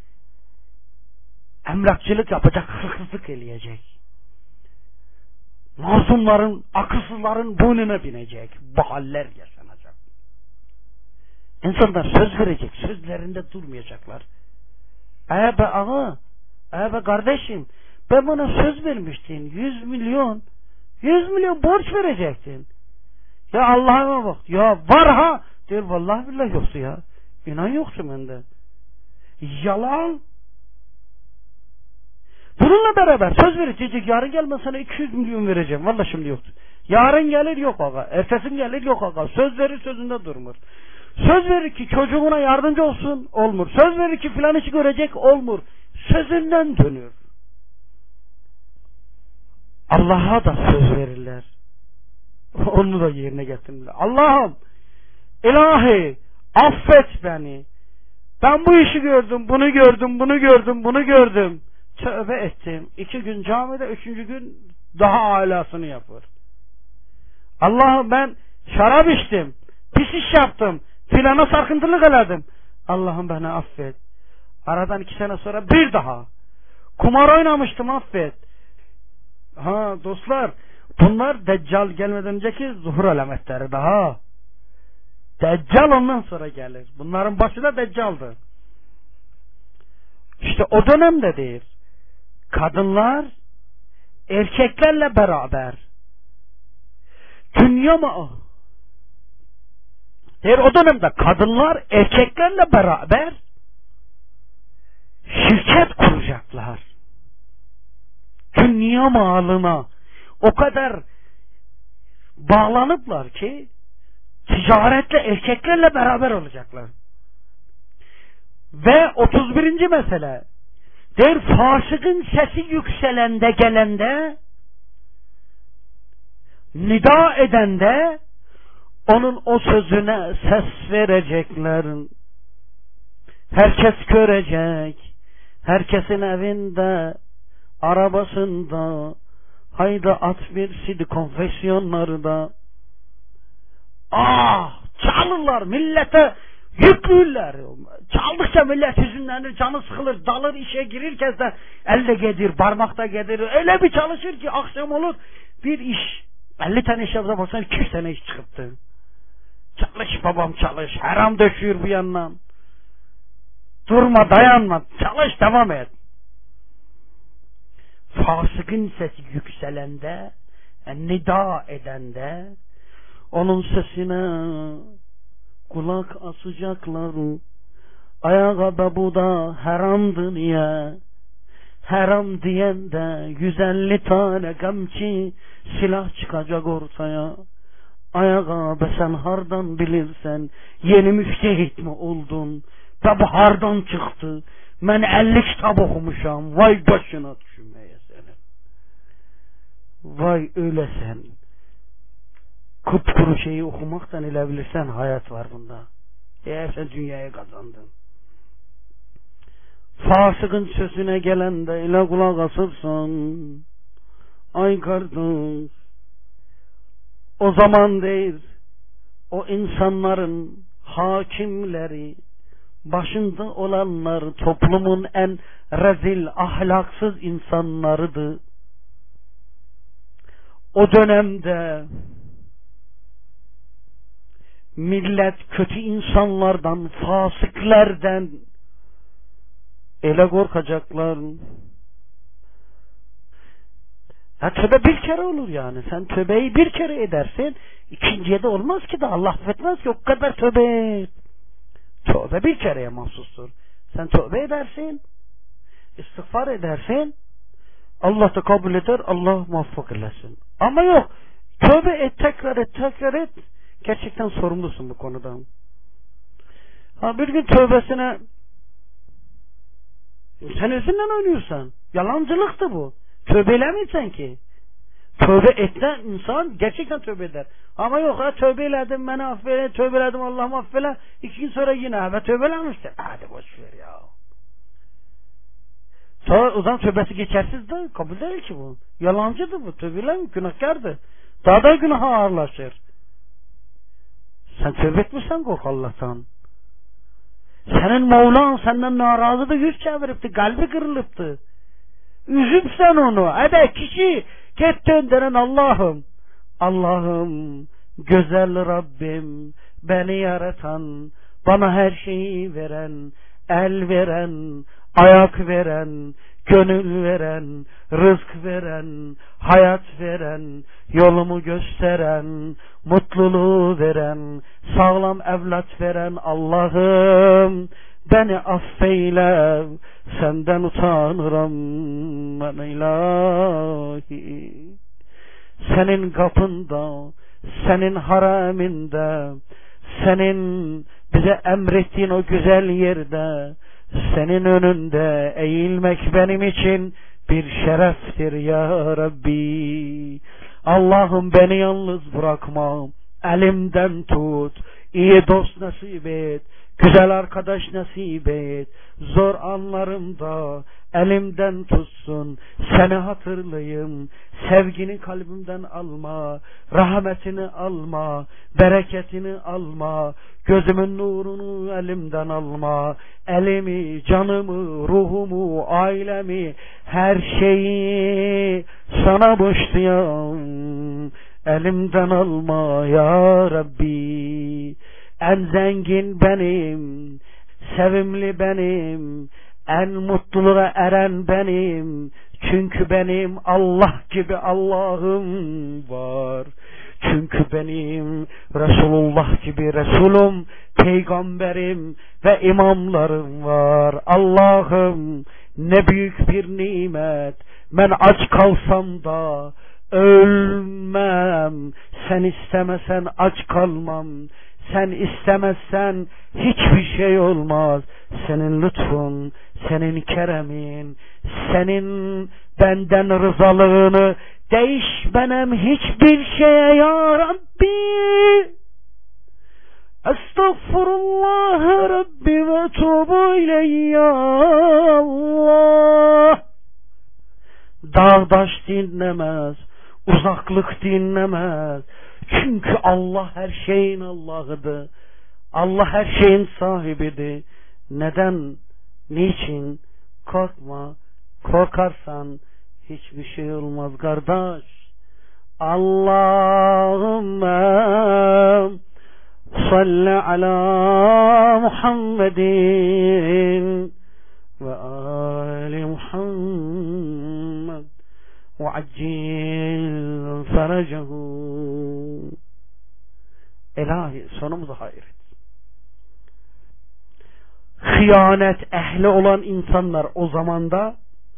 emlakçılık yapacak, hırsızlık eleyecek. Mazlumların, akılsızların boynuna binecek. Bu haller yaşanacak. İnsanlar söz verecek, sözlerinde durmayacaklar. Be ağa, be kardeşim, ben bana söz vermiştin, 100 milyon borç verecektin. Ya Allah'ıma bak, ya var ha, diyor vallahi billahi yoktu ya. İnan yoktu bende. Yalan. Bununla beraber söz verecek, yarın gelme sana 200 milyon vereceğim. Vallahi şimdi yoktu. Yarın gelir yok aga. Ertesin gelir yok aga. Söz verir sözünde durmur. Söz verir ki çocuğuna yardımcı olsun, olmur. Söz verir ki filan işi görecek, olmur. Sözünden dönüyor. Allah'a da söz verirler. Onu da yerine getirirler. Allah'ım, ilahi affet beni. Ben bu işi gördüm, bunu gördüm. Tövbe ettim. 2 gün camide, 3. gün daha alasını yapar. Allah'ım ben şarap içtim, pis iş yaptım, filana sarkıntılık eladım. Allah'ım beni affet. Aradan 2 sene sonra bir daha kumar oynamıştım, affet. Ha dostlar, bunlar Deccal gelmeden önceki zuhur alametleri daha. Deccal ondan sonra gelir. Bunların başı da Deccal'dı. İşte o dönemde değil. Kadınlar erkeklerle beraber dünya mı? O dönemde kadınlar erkeklerle beraber şirket kuracaklar. Dünya malına o kadar bağlanıplar ki ticaretle erkeklerle beraber olacaklar. Ve 31. mesele fasıkın sesi yükselende gelende, nida edende onun o sözüne ses verecekler. Herkes görecek. Herkesin evinde, arabasında, haydi at bir CD konfesyonlarda. Çalırlar, millete yüklüler. Çaldıkça millet hüzünlenir, canı sıkılır, dalır işe girirken de elde gelir, parmakta gelir. Öyle bir çalışır ki akşam olur bir iş. 50 tane iş yapsa baksan 200 tane iş çıkıptı. Çalış babam çalış, haram döşüyor bu yandan. Durma, dayanma, çalış, devam et. Fasıkın sesi yükselende, nida edende, onun sesine kulak asacaklar. Ayağa da bu da haramdı niye? Haram diyen de 150 tane gamçı silah çıkacak ortaya. Ayağa be sen hardan bilirsen, yeni müftehit mi oldun? Be bu hardan çıktı. Ben 50 kitap okumuşam. Vay başına düşünmeye senin. Vay öyle sen. Kupkuru şeyi okumaktan ile bilirsen hayat var bunda. Sen dünyayı kazandın. Fasıkın sözüne gelen de ile kulak asırsan, ay kardeş, o zaman değil, o insanların hakimleri, başında olanlar toplumun en rezil, ahlaksız insanlarıydı. O dönemde millet kötü insanlardan, fasıklerden ele korkacaklar. Ya tövbe bir kere olur yani. Sen tövbeyi bir kere edersin, ikinciye de olmaz ki de Allah affetmez ki, o kadar tövbe et. Tövbe bir kereye mahsustur. Sen tövbe edersin, istiğfar edersin, Allah da kabul eder, Allah muvaffak eylesin. Ama yok, tövbe et, tekrar et, tekrar et. Gerçekten sorumlusun bu konudan. Ha bir gün tövbesine sen özünden oynuyorsan, yalancılıktı bu. Tövbelemeyeceksin ki. Tövbe eden insan gerçekten tövbe eder. Ama yok ha, tövbeledim, beni affeyle, tövbeledim, Allah'ım affeyle. 2 gün sonra yine ve tövbelemişsin. Hadi boş ver ya. Sonra o zaman tövbesi geçersiz de kabul değil ki bu. Yalancıdır bu. Tövbeler günahkardır. Daha da günaha ağırlaşır. Sen tövbe etmişsen kork Allah'tan. Senin Mevlan senden narazıdır, yüz çeviripti, kalbi kırılıptı. Üzüp sen onu. Evet kişi git döndüren Allah'ım. Allah'ım, güzel Rabbim, beni yaratan, bana her şeyi veren, el veren, ayak veren, gönül veren, rızk veren, hayat veren, yolumu gösteren, mutluluğu veren, sağlam evlat veren Allah'ım, beni affeyle, senden utanırım ben ilahi. Senin kapında, senin haraminde, senin bize emrettiğin o güzel yerde, senin önünde eğilmek benim için bir şereftir ya Rabbi. Allah'ım beni yalnız bırakma, elimden tut, iyi dost nasip et, güzel arkadaş nasip et, zor anlarımda elimden tutsun, seni hatırlayayım, sevgini kalbimden alma, rahmetini alma, bereketini alma, gözümün nurunu elimden alma, elimi, canımı, ruhumu, ailemi, her şeyi sana boşluyorum, elimden alma ya Rabbi. En zengin benim, sevimli benim, en mutluluğa eren benim. Çünkü benim Allah gibi Allah'ım var. Çünkü benim Resulullah gibi Resulüm, peygamberim ve imamlarım var. Allah'ım ne büyük bir nimet. Ben aç kalsam da ölmem. Sen istemesen aç kalmam. Sen istemezsen hiçbir şey olmaz. Senin lütfun, senin keremin, senin benden rızalığını değişmenem hiçbir şeye ya Rabbi. Estağfurullah Rabbi ve tuğbu ileyhi ya Allah. Dağdaş dinlemez, uzaklık dinlemez. Çünkü Allah her şeyin Allah'ıdır. Allah her şeyin sahibidir. Neden, niçin? Korkma. Korkarsan hiçbir şey olmaz kardeş. Allahümme salli ala Muhammedin ve ali Muhammed ve accil feracehu. İlahi sonumuzu hayır et. Hıyanet ehli olan insanlar o zamanda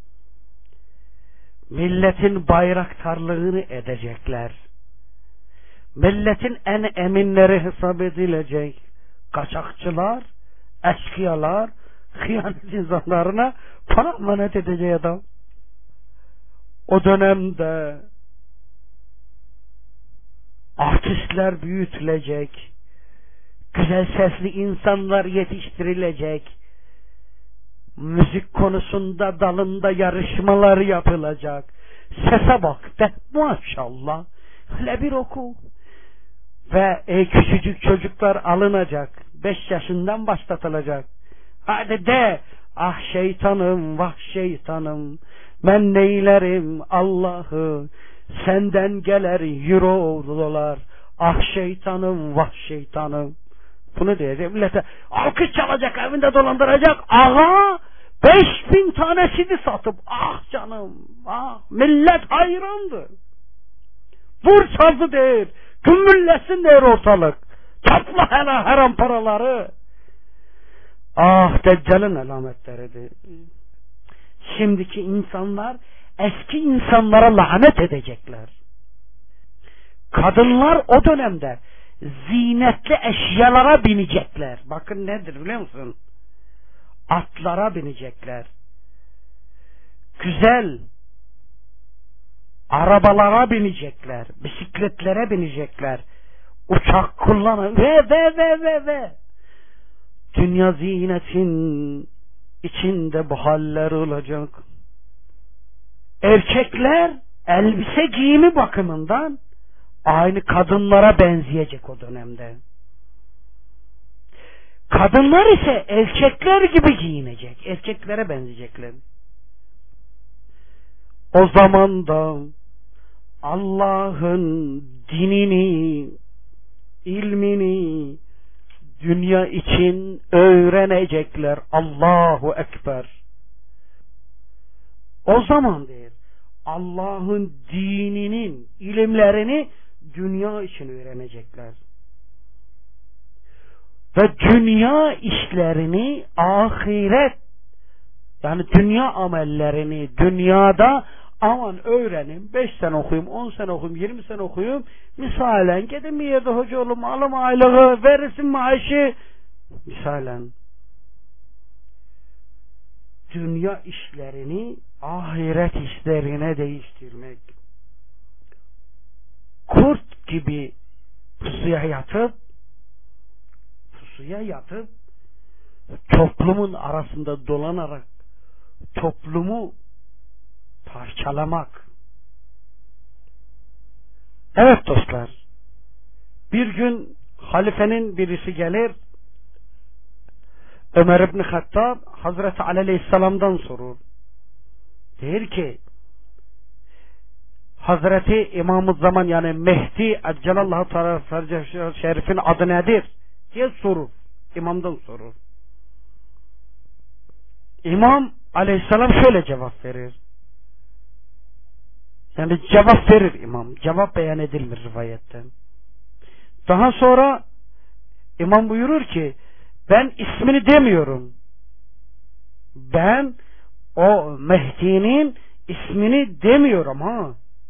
milletin bayraktarlığını edecekler. Milletin en eminleri hesap edilecek. Kaçakçılar, eşkıyalar, hıyanet insanlarına para emanet edecek adam. O dönemde artistler büyütülecek, güzel sesli insanlar yetiştirilecek. Müzik konusunda dalında yarışmalar yapılacak. Sese bak de maşallah. Hele bir oku. Ve küçücük çocuklar alınacak. 5 yaşından başlatılacak. Hadi de, ah şeytanım, vah şeytanım, ben neylerim Allah'ı, senden gelir euro dolar, ah şeytanım, vah şeytanım. Bunu diyecek millete, alkış çalacak, evinde dolandıracak. Aha, 5000 tanesini satıp, ah canım, ah, millet hayrandı. Vur sazı der, gümbüllesin der ortalık. Topla hele haram paraları. Ah, Deccal'ın alametleridir. Şimdiki insanlar eski insanlara lanet edecekler. Kadınlar o dönemde zinetli eşyalara binecekler. Bakın nedir biliyor musun? Atlara binecekler. Güzel arabalara binecekler. Bisikletlere binecekler. Uçak kullanır ve. Dünya zinetin içinde bu haller olacak. Erkekler elbise giyimi bakımından aynı kadınlara benzeyecek o dönemde. Kadınlar ise erkekler gibi giyinecek. Erkeklere benzeyecekler. O zaman da Allah'ın dinini, ilmini dünya için öğrenecekler. Allahu Ekber. O zaman der, Allah'ın dininin ilimlerini dünya için öğrenecekler. Ve dünya işlerini ahiret, yani dünya amellerini dünyada aman öğrenin, 5 sene okuyayım, 10 sene okuyayım, 20 sene okuyayım, misalen gidin bir yerde hoca olun, alım aylığı, verirsin maaşı, misalen dünya işlerini ahiret işlerine değiştirmek. Kurt gibi pusuya yatıp toplumun arasında dolanarak toplumu parçalamak. Evet dostlar, bir gün halifenin birisi gelir, Ömer İbni Hattab Hazreti Ali Aleyhisselam'dan sorur. Der ki, Hazreti İmam-ı Zaman, yani Mehdi Accelallahu Teala Şerif'in adı nedir diye sorur. İmamdan sorur. İmam Aleyhisselam şöyle cevap verir. Yani cevap verir imam. Cevap beyan edilmir rivayetten. Daha sonra imam buyurur ki, ben ismini demiyorum. Ben o Mehdi'nin ismini demiyorum ha.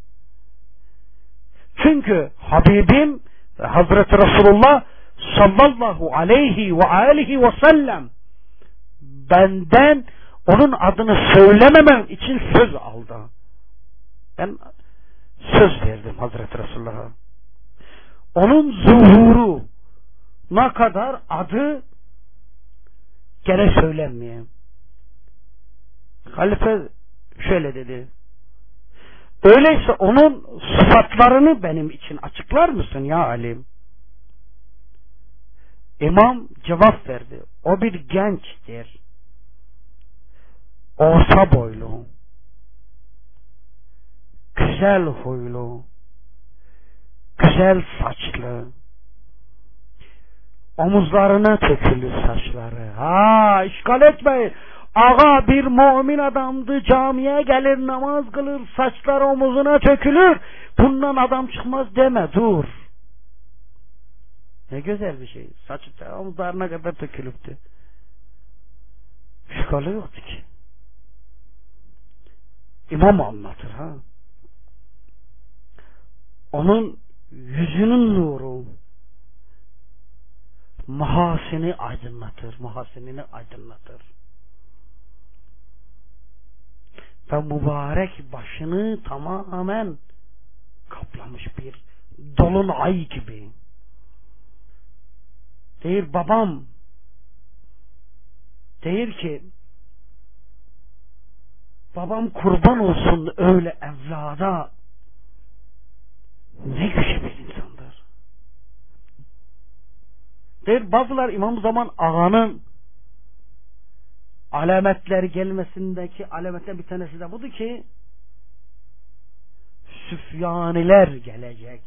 Çünkü Habibim Hazreti Resulullah sallallahu aleyhi ve aleyhi ve sellem benden onun adını söylememem için söz aldı. Ben söz verdim Hazreti Resulullah'a. Onun zuhuru ne kadar adı gene söylenmiyor. Halife şöyle dedi. Öyleyse onun sıfatlarını benim için açıklar mısın ya alim? İmam cevap verdi. O bir gençtir. Orta boylu. Güzel huylu. Güzel saçlı. Omuzlarına tökülür saçları. Ha, işgal etmeyin. Ağa bir mümin adamdı, camiye gelir, namaz kılır, saçlar omuzuna tökülür. Bundan adam çıkmaz deme, dur. Ne güzel bir şey. Saçı omuzlarına kadar tökülüptü. İşgali yoktu ki. İmam anlatır ha. Onun yüzünün nuru mahasini aydınlatır. Ve mübarek başını tamamen kaplamış bir dolunay gibi. Deyir babam, deyir ki babam kurban olsun öyle evlada, ne güçlü bir insandır. Deyir bazılar İmam Zaman Ağa'nın alametleri gelmesindeki alametler bir tanesi de budur ki Süfyaniler gelecek.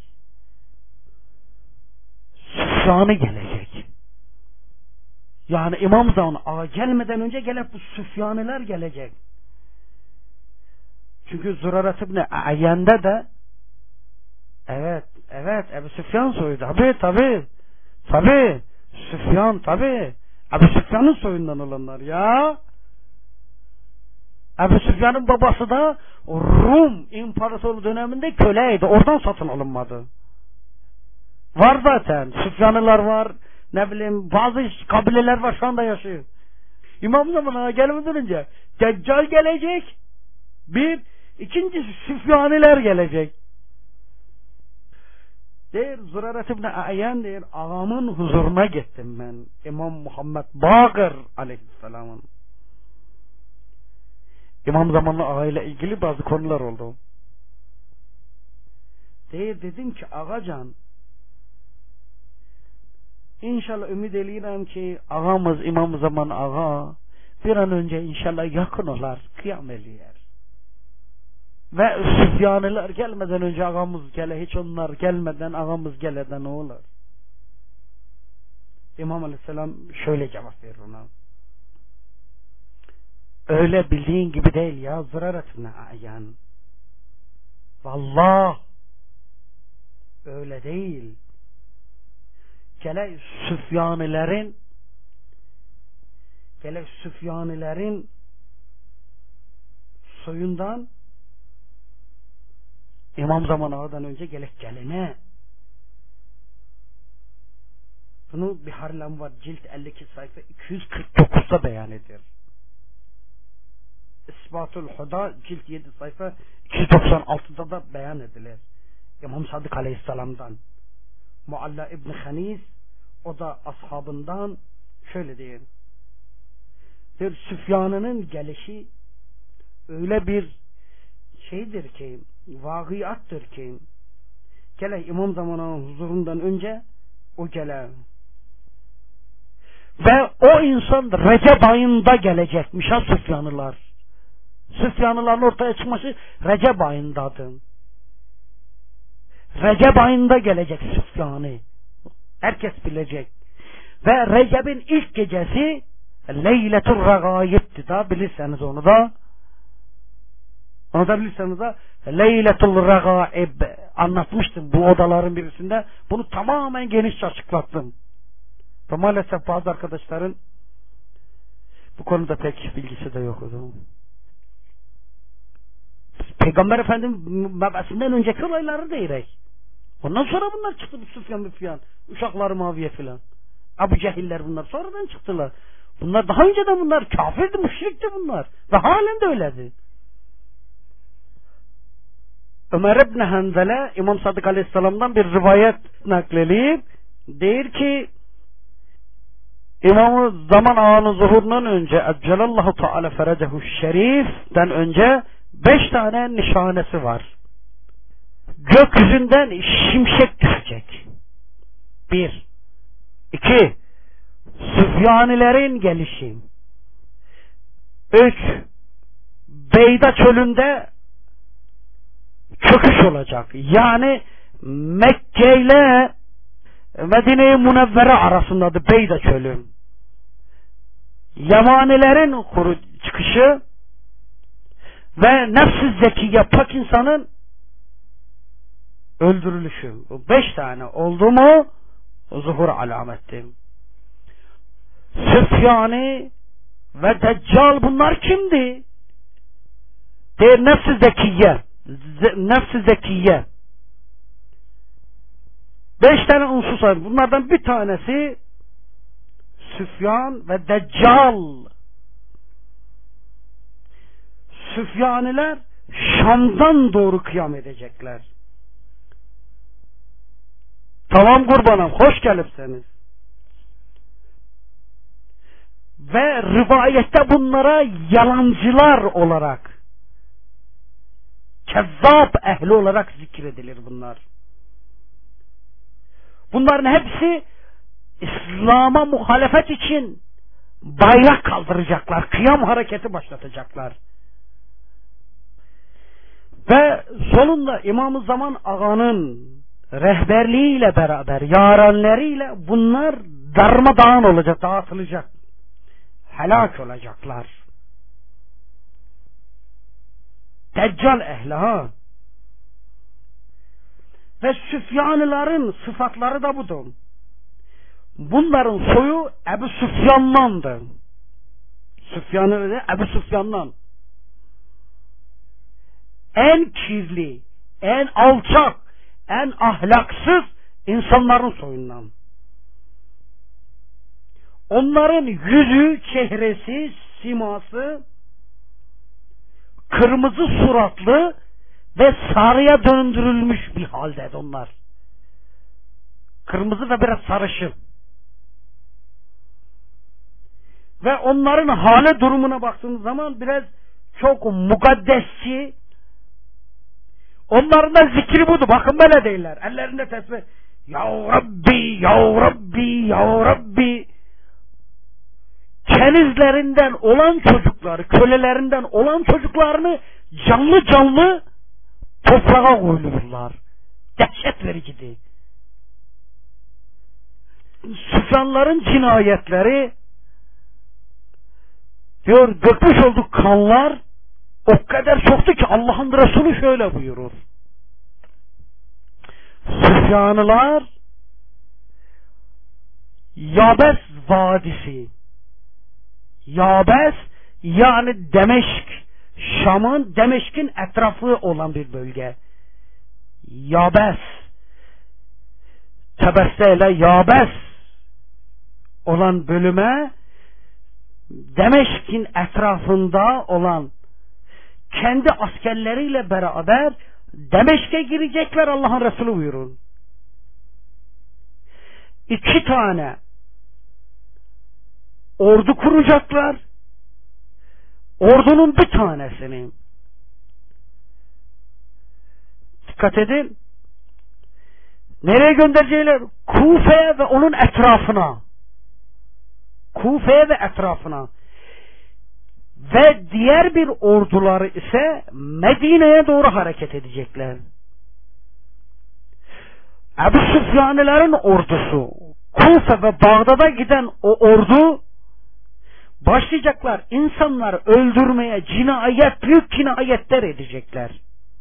Süfyanı gelecek. Yani İmam Zaman Ağa gelmeden önce gelip bu Süfyaniler gelecek. Çünkü Züraret İbni Ayyen'de de evet Ebu Süfyan soyu. Tabi Süfyan tabi. Ebu Süfyan'ın soyundan olanlar ya. Ebu Süfyan'ın babası da Rum İmparatorluğu döneminde köleydi. Oradan satın alınmadı. Var zaten. Süfyanlılar var. Ne bileyim bazı kabileler var şu anda yaşıyor. İmam Zaman'a gelmeden önce Deccal gelecek. İkincisi Süfyaniler gelecek. Der Züraret İbni Ayyen der ağamın huzuruna gittim ben. İmam Muhammed Bakır aleyhisselamın. İmam Zamanlı Ağa ile ilgili bazı konular oldu. Dedim ki ağacan, İnşallah ümid ediyorum ki ağamız İmam Zaman Ağa bir an önce inşallah yakın olar, kıyam eliyer. Ve Süfyaniler gelmeden önce ağamız gele, hiç onlar gelmeden ağamız geleden ne olur? İmam Aleyhisselam şöyle cevap verir ona. Öyle bildiğin gibi değil ya Züraret İbni Ayyen. Vallahi öyle değil. Gele Süfyanilerin soyundan İmam Zaman Ağa'dan önce gelene. Bunu Bihar-ı var cilt 52 sayfa 249'da beyan eder. İsbatul Huda cilt 7 sayfa 296'da da beyan edilir. İmam Sadık Aleyhisselam'dan. Mualla İbni Hanis o da ashabından şöyle diyor. Bir Süfyan'ın gelişi öyle bir şeydir ki, vagiattır ki gele İmam Zaman'ın huzurundan önce o gele ve o insan Recep ayında gelecekmiş ha Süfyanlılar. Süfyanlıların ortaya çıkması Recep ayındadır. Recep ayında gelecek Süfyan'ı. Herkes bilecek. Ve Recep'in ilk gecesi Leyletur Regaib'ti da bilirseniz onu da. Onu da bilirseniz de Leyletul Regaib anlatmıştım bu odaların birisinde. Bunu tamamen genişçe açıklattım. Ve maalesef bazı arkadaşların bu konuda pek bilgisi de yoktu. Peygamber Efendimiz mebesinden önceki olayları değerek. Ondan sonra bunlar çıktı bu Süfyan, uşakları Muaviye filan. Ebu Cehiller bunlar sonradan çıktılar. Bunlar daha önceden bunlar kafirdi, müşrikti bunlar. Ve halen de öyledi. Ömer İbni Hanzele İmam Sadık Aleyhisselam'dan bir rivayet nakleleyip der ki İmam Zaman Ağa'nın zuhurundan önce Eccelallahu Teala Ferecehu Şerif'ten önce 5 tane nişanesi var. Gökyüzünden şimşek düşecek. 1. 2. Süfyanilerin gelişi. 3. Beyda çölünde çöküş olacak. Yani Mekke ile Medine-i Münevvere arasındadır Beyda çölü. Yamanilerin çıkışı ve nefs-i zekiye pak insanın öldürülüşü. Bu 5 tane oldu mu zuhur alamettir. Süfyani ve Deccal bunlar kimdi? Der nefs-i zekiye. Nefs-i zekiye. 5 tane unsur var. Bunlardan bir tanesi Süfyan ve Deccal. Süfyaniler Şam'dan doğru kıyam edecekler. Tamam kurbanım, hoş gelipseniz. ve rivayette bunlara yalancılar olarak, kezzap ehli olarak zikredilir bunlar. Bunların hepsi İslam'a muhalefet için bayrak kaldıracaklar, kıyam hareketi başlatacaklar. Ve sonunda İmam-ı Zaman Ağa'nın rehberliğiyle beraber, yarenleriyle bunlar darmadağın olacak, dağıtılacak, helak olacaklar. Deccal ehli ha. Ve Süfyanlıların sıfatları da budur. Bunların soyu Ebu Süfyan'dandı. Süfyanlı Ebu Süfyan'dan. En kirli, en alçak, en ahlaksız insanların soyundan. Onların yüzü, çehresi, siması kırmızı suratlı ve sarıya döndürülmüş bir haldeydi onlar. Kırmızı ve biraz sarışın. Ve onların hale durumuna baktığınız zaman biraz çok mukaddesçi. Onların da zikri budur. Bakın böyle değiller. Ellerinde tesbih. Ya Rabbi, Ya Rabbi, Ya Rabbi. Kenizlerinden olan çocukları, kölelerinden olan çocuklarını canlı canlı toprağa koyulurlar. Dehşet vericidir. Süfyanların cinayetleri, diyor, dökmüş olduk kanlar o kadar çoktu ki Allah'ın Resulü şöyle buyurur. Süfyanlılar Yabes Vadisi, Yabes yani Demeşk, Şam'ın, Demeşk'in etrafı olan bir bölge. Yabes, Tebesseyle Yabes olan bölüme, Demeşk'in etrafında olan kendi askerleriyle beraber Demeşk'e girecekler, Allah'ın Resulü buyurun. 2 tane ordu kuracaklar. Ordunun bir tanesini, dikkat edin, nereye gönderecekler? Kufe'ye ve onun etrafına. Kufe'ye ve etrafına. Ve diğer bir orduları ise Medine'ye doğru hareket edecekler. Ebu Süfyanlıların ordusu, Kufe ve Bağdat'a giden o ordu, başlayacaklar insanları öldürmeye, cinayet, büyük cinayetler edecekler.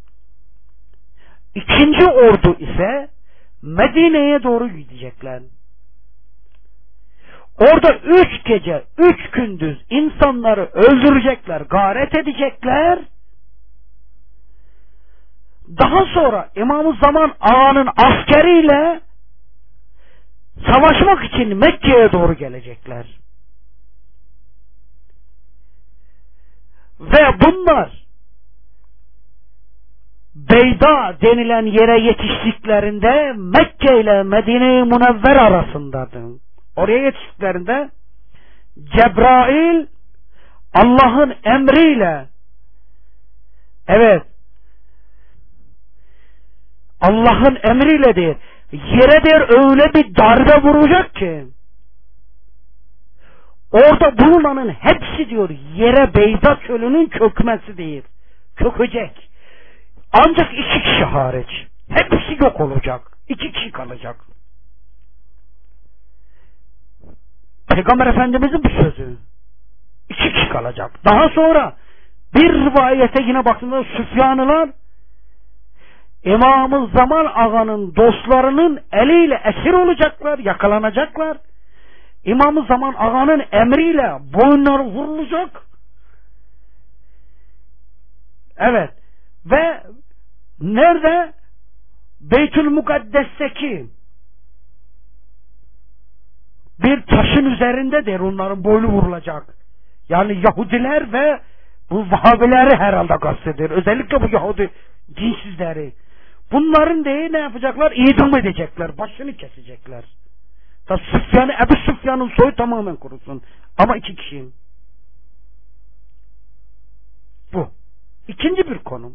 İkinci ordu ise Medine'ye doğru gidecekler. Orada 3 gece, 3 gündüz insanları öldürecekler, garet edecekler. Daha sonra İmam-ı Zaman Ağa'nın askeriyle savaşmak için Mekke'ye doğru gelecekler. Ve bunlar Beyda denilen yere yetiştiklerinde Mekke ile Medine-i Münevver arasındadır. Oraya yetiştiklerinde Cebrail Allah'ın emriyle, evet, Allah'ın emriyle değil, yere der öyle bir darbe vuracak ki orada bulunanın hepsi diyor yere Beyda çölünün çökmesi değil, çökecek. Ancak 2 kişi hariç. Hepsi yok olacak. 2 kişi kalacak. Peygamber Efendimizin bu sözü. 2 kişi kalacak. Daha sonra bir rivayete yine baktığında Süfyanlılar İmam-ı Zaman Ağa'nın dostlarının eliyle esir olacaklar, yakalanacaklar. İmam-ı Zaman Ağa'nın emriyle boyunları vurulacak. Evet. Ve nerede? Beytül Mukaddes'teki bir taşın üzerindedir onların boynu vurulacak. Yani Yahudiler ve bu Vahabileri herhalde kastediyor. Özellikle bu Yahudi dinsizleri. Bunların değil ne yapacaklar? İdam edecekler. Başını kesecekler. Da Süfyan'ı, Ebu Süfyan'ın soyu tamamen kurusun. Ama 2 kişiyim. Bu. İkinci bir konum.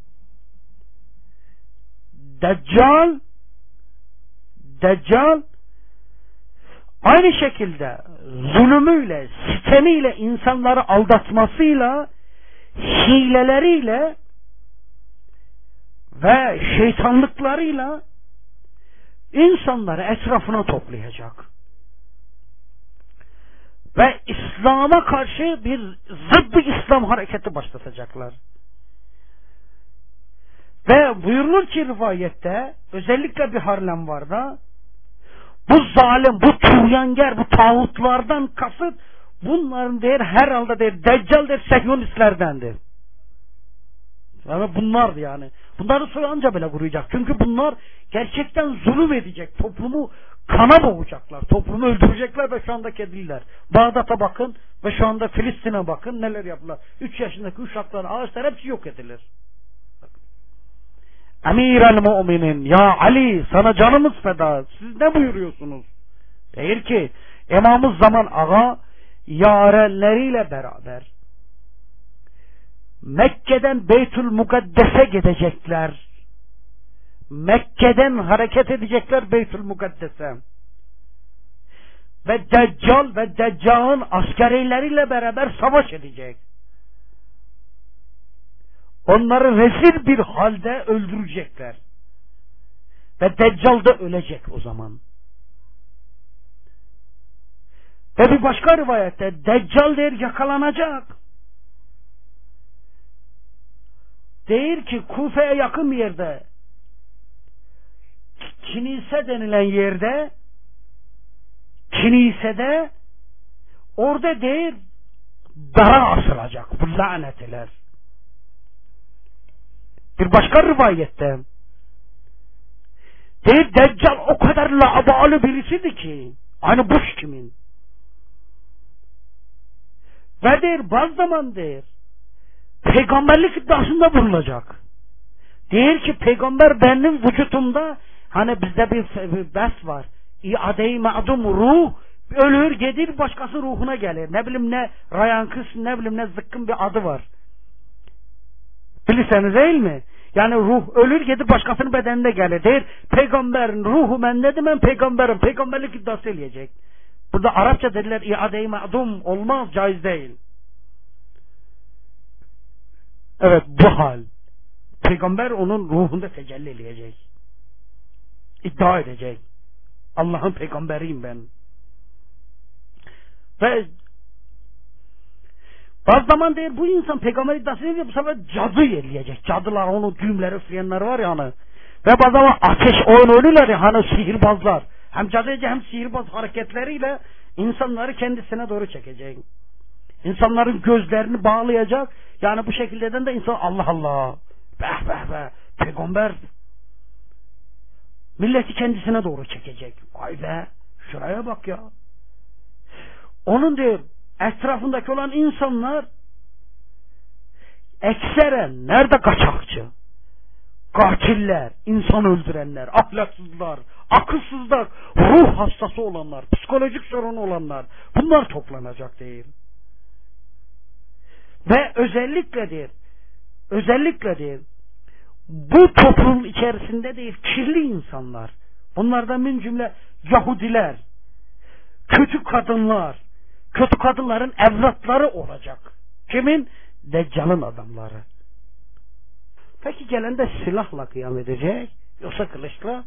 Deccal aynı şekilde zulmüyle, sistemiyle, insanları aldatmasıyla, hileleriyle ve şeytanlıklarıyla insanları etrafına toplayacak. Ve İslam'a karşı bir zıddı İslam hareketi başlatacaklar. Ve buyurulur ki rivayette, özellikle bir Harlem var da, bu zalim, bu tuğyanger, bu tağutlardan kasıt, bunların der herhalde der Deccal der Sehyonistlerdendir. Yani bunlar yani. Bunları soyu anca böyle kuruyacak. Çünkü bunlar gerçekten zulüm edecek. Toplumu kana boğacaklar. Toplumu öldürecekler ve şu andaki edilirler. Bağdat'a bakın ve şu anda Filistin'e bakın neler yaptılar. 3 yaşındaki uşaklar, ağaçlar hepsi yok edilir. Emir-el Mu'minin, ya Ali sana canımız feda. Siz ne buyuruyorsunuz? Değil ki İmam-ı Zaman Ağa yarenleriyle beraber Mekke'den Beytül Mukaddes'e gidecekler. Mekke'den hareket edecekler Beytül Mukaddes'e. Ve Deccal ve Deccal'ın askerileriyle beraber savaş edecek. Onları rezil bir halde öldürecekler. Ve Deccal da ölecek o zaman. Ve bir başka rivayette Deccal der yakalanacak. Değil ki Kufe'ye yakın bir yerde, Kinise denilen yerde, Kinise'de orada değil dara asılacak bu lanetler. Bir başka rivayette değil Deccal o kadar la'balı birisidir ki aynı Bush kimin ve değil bazı zaman değil peygamberlik iddiasında bulunacak. Değil ki peygamber benim vücutumda, hani bizde bir bes var. İade-i ma'dum ruh ölür gelir başkası ruhuna gelir. Ne bileyim ne rayankıs ne bileyim ne zıkkın bir adı var. Bilirseniz değil mi? Yani ruh ölür gelir başkasının bedenine gelir. Değil peygamberin ruhu ben ne demem peygamberim. Peygamberlik iddiası eleyecek. Burada Arapça dediler iade-i ma'dum olmaz, caiz değil. Evet bu hal. Peygamber onun ruhunda tecelli edecek. İddia edecek. Allah'ın peygamberiyim ben. Ve bazı zaman değil bu insan peygamber iddiası ediyor, bu sefer cadı yerleyecek. Cadılar onu düğümleri üfleyenler var ya hani. Ve bazı zaman ateş oyun oynuyorlar ya hani sihirbazlar. Hem cadıcı hem sihirbaz hareketleriyle insanları kendisine doğru çekecek. İnsanların gözlerini bağlayacak. Yani bu şekilde de insan Allah Allah. Beh beh beh. Peygamber milleti kendisine doğru çekecek. Vay be. Şuraya bak ya. Onun diyor etrafındaki olan insanlar ekseren nerede kaçakçı? Katiller, insan öldürenler, ahlaksızlar, akılsızlar, ruh hastası olanlar, psikolojik sorunu olanlar bunlar toplanacak değil. Ve özellikle bu toplum içerisinde değil kirli insanlar, bunlardan min cümle Yahudiler, kötü kadınlar, kötü kadınların evlatları olacak. Kimin? Deccal'ın adamları. Peki gelen de silahla kıyam edecek yoksa kılıçla?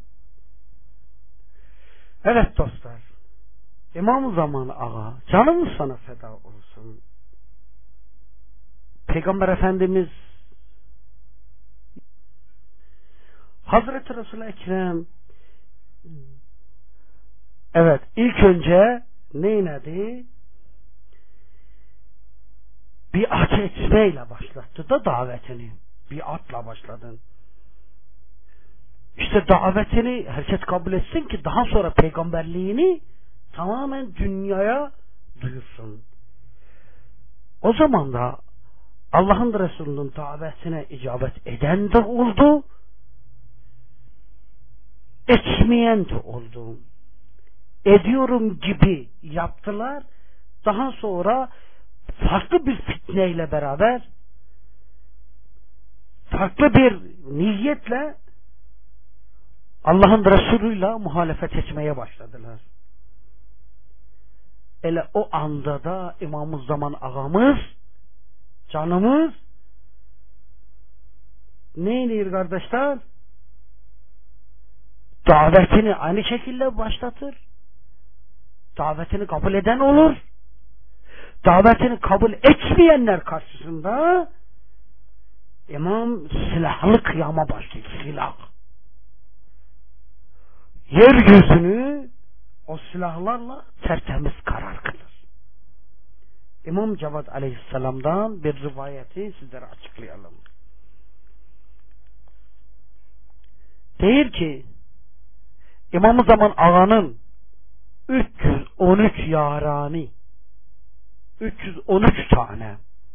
Evet dostlar, İmam-ı Zaman Ağa canımız sana feda olsun. Peygamber Efendimiz Hazreti Resul-i Ekrem evet ilk önce neyledi? Biat etmeyle başlattı da davetini. Biatla başladın. İşte davetini herkes kabul etsin ki daha sonra peygamberliğini tamamen dünyaya duyursun. O zaman da Allah'ın Resulü'nün davetine icabet eden de oldu, etmeyen de oldu. ediyorum gibi yaptılar. Daha sonra farklı bir fitneyle beraber, farklı bir niyetle Allah'ın Resulü'yle muhalefet etmeye başladılar. Hele o anda da İmam-ı Zaman ağamız, canımız neydi kardeşler? Davetini aynı şekilde başlatır. Davetini kabul eden olur. Davetini kabul etmeyenler karşısında İmam silahlı kıyama başlıyor. Silah. Yeryüzünü o silahlarla tertemiz karar kılır. İmam Cevad Aleyhisselam'dan bir rivayeti sizlere açıklayalım. Deyir ki İmam-ı Zaman ağanın 313 yarani, 313 tane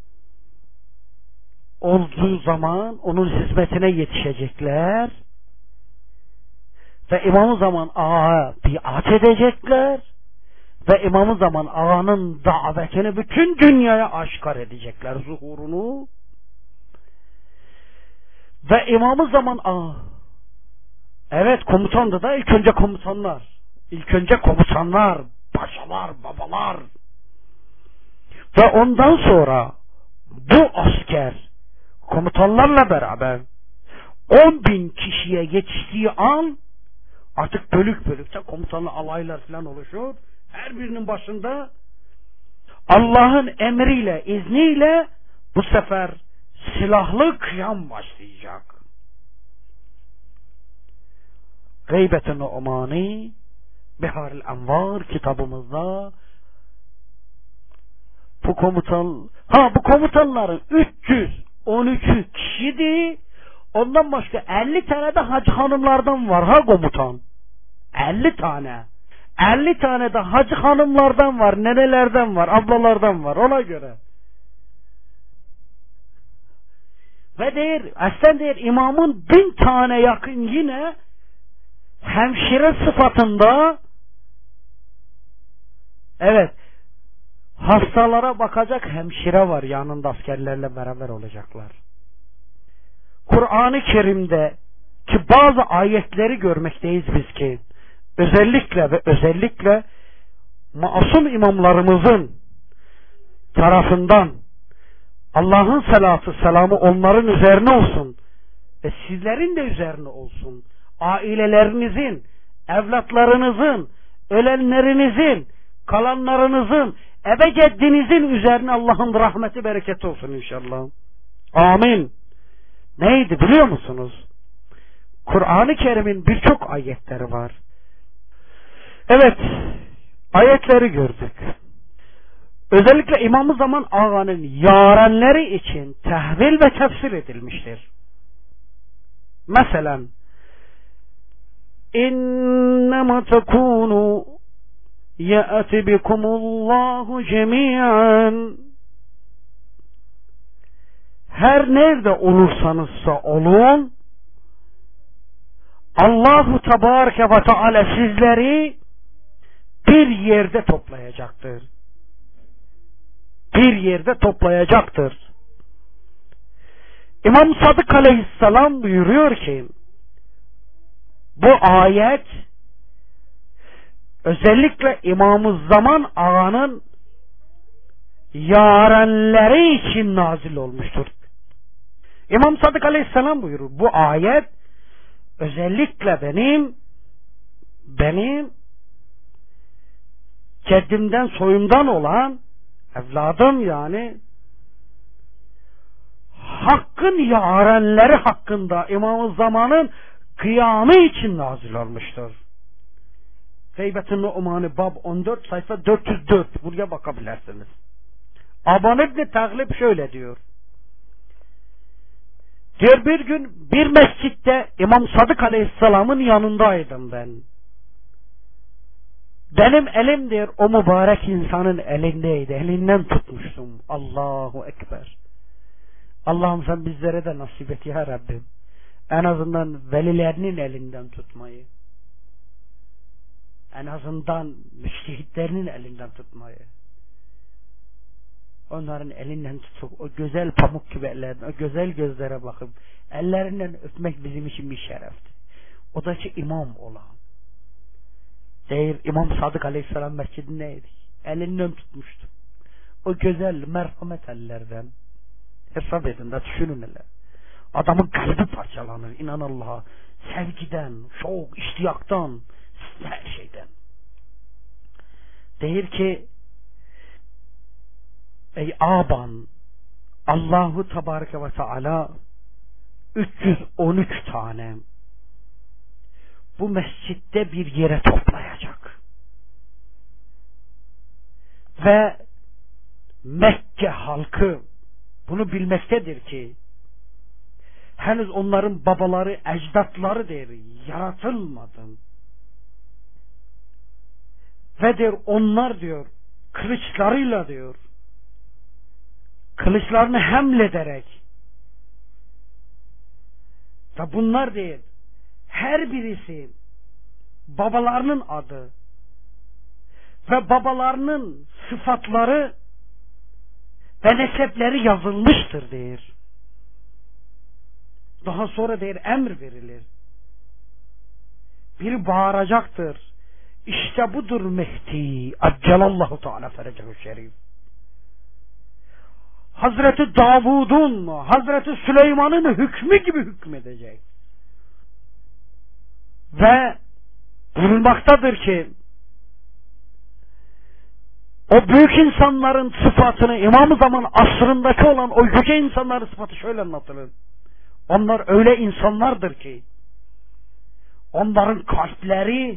olduğu zaman onun hizmetine yetişecekler ve İmam-ı Zaman ağa biat edecekler ve İmam-ı Zaman ağanın davetini bütün dünyaya aşikar edecekler, zuhurunu. Ve İmam-ı Zaman ağa, evet, komutandı da ilk önce komutanlar. İlk önce komutanlar, paşalar, babalar. Ve ondan sonra bu asker komutanlarla beraber 10.000 kişiye yetiştiği an artık bölük bölükte komutanlı alaylar falan oluşur. Her birinin başında Allah'ın emriyle, izniyle bu sefer silahlı kıyam başlayacak. Gıybet-i Nu'mani Bihar-ül Envar kitabımızda bu komutanların 313 kişiydi. Ondan başka 50 tane de hacı hanımlardan var ha komutan. 50 tane. 50 tane de hacı hanımlardan var, nenelerden var, ablalardan var, ona göre. Ve deyir, aslen deyir, imamın 1000 tane yakın yine hemşire sıfatında, evet, hastalara bakacak hemşire var, yanında askerlerle beraber olacaklar. Kur'an-ı Kerim'de ki bazı ayetleri görmekteyiz biz ki özellikle masum imamlarımızın tarafından Allah'ın salatı selamı onların üzerine olsun ve sizlerin de üzerine olsun. Ailelerinizin, evlatlarınızın, ölenlerinizin, kalanlarınızın, ebeceddinizin üzerine Allah'ın rahmeti, bereketi olsun inşallah. Amin. Neydi biliyor musunuz? Kur'an-ı Kerim'in birçok ayetleri var. Evet, ayetleri gördük. Özellikle İmam-ı Zaman ağanın yarenleri için tehvil ve tefsir edilmiştir. Mesela İnnemâ tekûnû ya'ti bikumullahu cemi'an. Her nerede olursanızsa olun, Allahu Tebareke ve Teala sizleri bir yerde toplayacaktır. Bir yerde toplayacaktır. İmam Sadık Aleyhisselam buyuruyor ki, bu ayet özellikle İmam-ı Zaman ağanın yarenleri için nazil olmuştur. İmam Sadık Aleyhisselam buyurur, bu ayet özellikle benim ceddimden, soyumdan olan evladım, yani Hakk'ın yarenleri hakkında İmam-ı Zaman'ın kıyamı için nazil olmuştur. Gıybet-i Nu'mani bab 14 sayfa 404, buraya bakabilirsiniz. Aban İbni Taglib şöyle diyor. Diyor, bir gün bir mescitte İmam Sadık Aleyhisselam'ın yanındaydım ben. Benim elim diyor o mübarek insanın elindeydi. Elinden tutmuştum. Allahu Ekber. Allah'ım sen bizlere de nasip et ya Rabbim. En azından velilerinin elinden tutmayı. En azından müştehitlerinin elinden tutmayı. Onların elinden tutup o güzel pamuk gibi ellerine, o güzel gözlere bakıp ellerinden öpmek bizim için bir şerefti. O da ki imam olan. Değil, İmam Sadık Aleyhisselam mescidindeydi. Elinden tutmuştu. O güzel merhamet ellerden. Hesap edin de düşünün hele. Adamın kalbi parçalanır, inan Allah'a. Sevgiden, şok, iştiyaktan, her şeyden. Deyir ki ey aban, Allahu Tebareke ve Teala 313 tane bu mescitte bir yere toplayacak. Ve Mekke halkı bunu bilmektedir ki henüz onların babaları, ecdatları der, yaratılmadı. Ve der onlar diyor kılıçlarıyla diyor kılıçlarını hemlederek ve bunlar değil her birisi babalarının adı ve babalarının sıfatları ve nesepleri yazılmıştır der. Daha sonra der emir verilir. Biri bağıracaktır. İşte budur Mehdi. Accelallahu Teala ferecehu şerif. Hazreti Davud'un, Hazreti Süleyman'ın hükmü gibi hükmedecek. Ve bulunmaktadır ki o büyük insanların sıfatını İmam-ı Zaman asrındaki olan o yüce insanların sıfatı şöyle anlatılır. Onlar öyle insanlardır ki onların kalpleri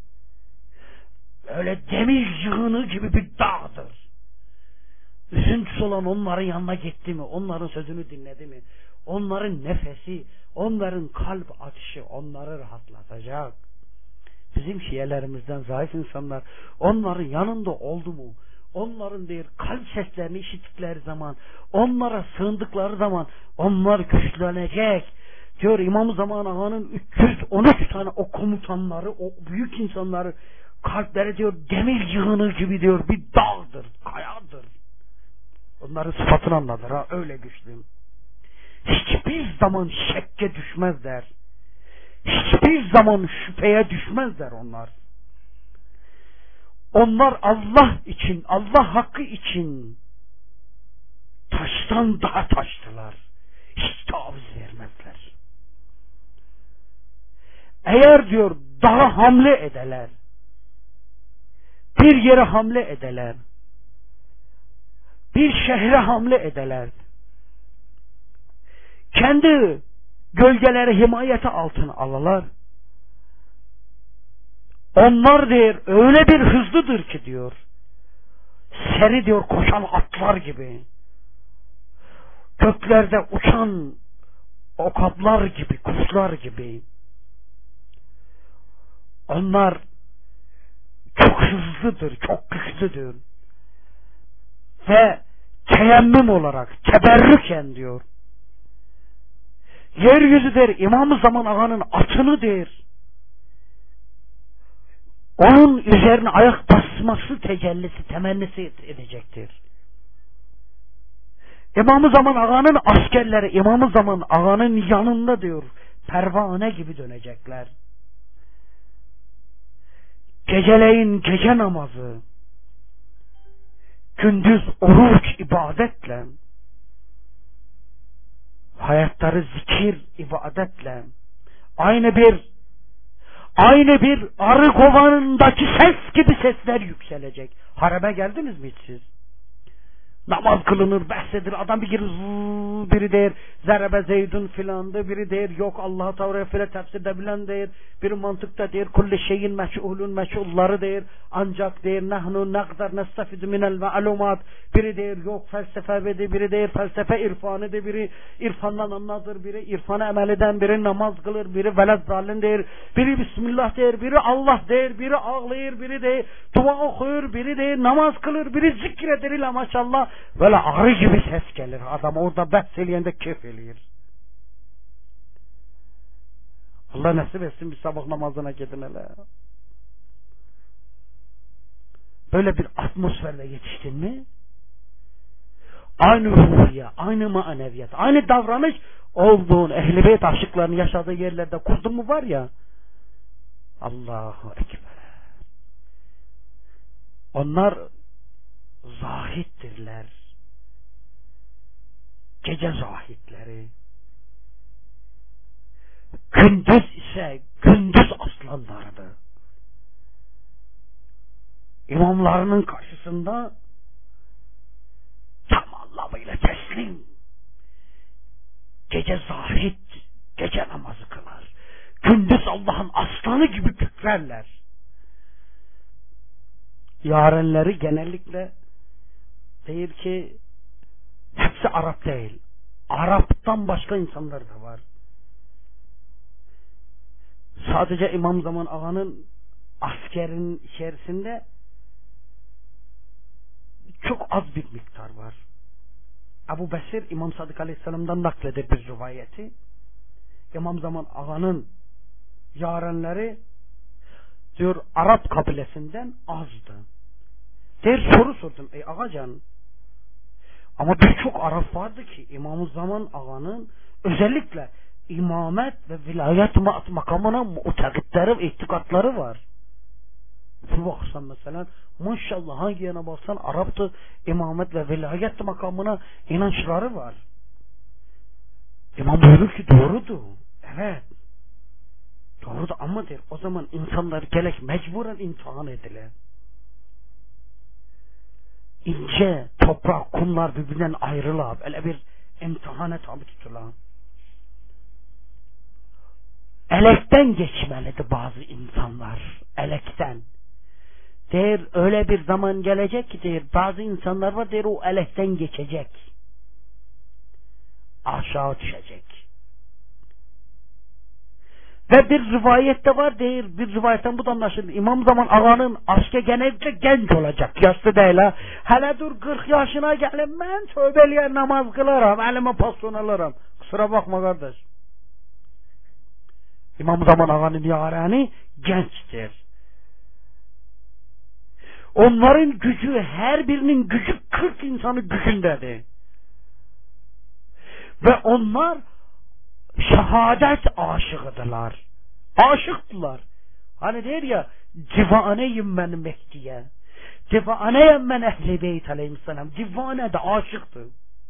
öyle demir yığını gibi bir dağdır. Üzüntüsü olan onların yanına gitti mi, onların sözünü dinledi mi, onların nefesi, onların kalp atışı onları rahatlatacak. Bizim şiirlerimizden zayıf insanlar onların yanında oldu mu, onların değil kalp seslerini işittikleri zaman, onlara sığındıkları zaman onlar güçlenecek. Diyor İmam-ı Zaman Ağa'nın 313 tane o komutanları, o büyük insanları kalpleri diyor demir yığını gibi diyor bir dağdır, kayadır. Onların sıfatını anlatır ha öyle güçlü. Hiçbir zaman şekke düşmezler. Hiçbir zaman şüpheye düşmezler onlar. Onlar Allah için, Allah hakkı için taştan daha taştılar. Hiç taviz vermezler. Eğer diyor daha hamle edeler, bir yere hamle edeler, bir şehre hamle edeler, kendi gölgeleri himayeti altına alalar, onlar diyor öyle bir hızlıdır ki diyor seri diyor koşan atlar gibi, göklerde uçan okaplar gibi, kuşlar gibi. Onlar çok hızlıdır, çok güçlüdür. Ve teyemmüm olarak, teberrüken diyor. Yeryüzü der, İmam-ı Zaman Ağa'nın atını der. Onun üzerine ayak basması tecellisi, temennisi edecektir. İmam-ı Zaman Ağa'nın askerleri, İmam-ı Zaman Ağa'nın yanında diyor, pervane gibi dönecekler. Geceleyin gece namazı, gündüz oruç ibadetle, hayatları zikir ibadetle, aynı bir arı kovanındaki ses gibi sesler yükselecek. Hareme geldiniz mi siz? Namaz kılınır, bahsedilir, adam bir girir, biri der zerebe zeydun filandı, biri der yok Allah-u Teala filan tefsirde bilen der, biri mantıkta der kulli şeyin meçhulun meçhulları der, ancak der nahnu naqdar nestafidu minel ma'lumat, biri der yok felsefe dedi, biri der felsefe irfanı de, biri irfandan anladır, biri irfana emel eden, biri namaz kılır, biri veled zalin der, biri bismillah der, biri Allah der, biri ağlayır, biri der dua okur, biri der namaz kılır, biri zikredir ila maşallah. Böyle arı gibi ses gelir. Adam orada bahseleyende keyif eləyir. Allah nasip etsin bir sabah namazına gidin hele. böyle bir atmosferde yetiştin mi? Aynı ruhiye, aynı maneviyat, aynı davranış olduğun Ehl-i Beyt aşıklarının yaşadığı yerlerde kurdun mu var ya, Allahu Ekber. Onlar zahittirler. Gece zahitleri. Gündüz ise gündüz aslanlardı. İmamlarının karşısında tam anlamıyla teslim. Gece zahit, gece namazı kılar. Gündüz Allah'ın aslanı gibi kükrerler. Yarenleri genellikle değil ki hepsi Arap değil. Arap'tan başka insanlar da var. Sadece İmam Zaman Ağa'nın askerinin içerisinde çok az bir miktar var. Ebu Besir İmam Sadık Aleyhisselam'dan nakleder bir rivayeti. İmam Zaman Ağa'nın yarenleri diyor Arap kabilesinden azdı. Der soru sordum. Ey Ağacan, ama birçok Arap vardı ki İmam Zaman Ağa'nın özellikle imamet ve vilayet makamına mutekitleri ve itikatları var. Bir baksan mesela maşallah hangi yana baksan Arap'ta imamet ve vilayet makamına inançları var. İmam buyurur ki doğrudur. Evet. Doğrudur ama der o zaman insanlar gerek mecburen imtihan edilir. İnce toprak, kumlar birbirinden ayrılır. Öyle bir imtihana tabi tutular. Elekten geçmelidir bazı insanlar. Elekten. Der öyle bir zaman gelecek ki der bazı insanlar var der o elekten geçecek. Aşağı düşecek. Ve bir rivayette var der, bir rivayetten bu da anlaşılır. İmam Zaman Ağa'nın aşkı genellikle genç olacak. Yaşlı değil ha. Hele dur 40 yaşına gelin ben tövbeliye namaz kılarım. Elime paston alırım. Kusura bakma kardeş. İmam Zaman Ağa'nın yareni gençtir. Onların gücü, her birinin gücü 40 insanı gücündedir. Ve onlar şehadet aşıkıdırlar. Aşıktılar. Hani der ya civaneyim ben Mehdi'ye. Civaneyim ben Ehl-i Beyt aleyhisselam. Civane de aşıktı.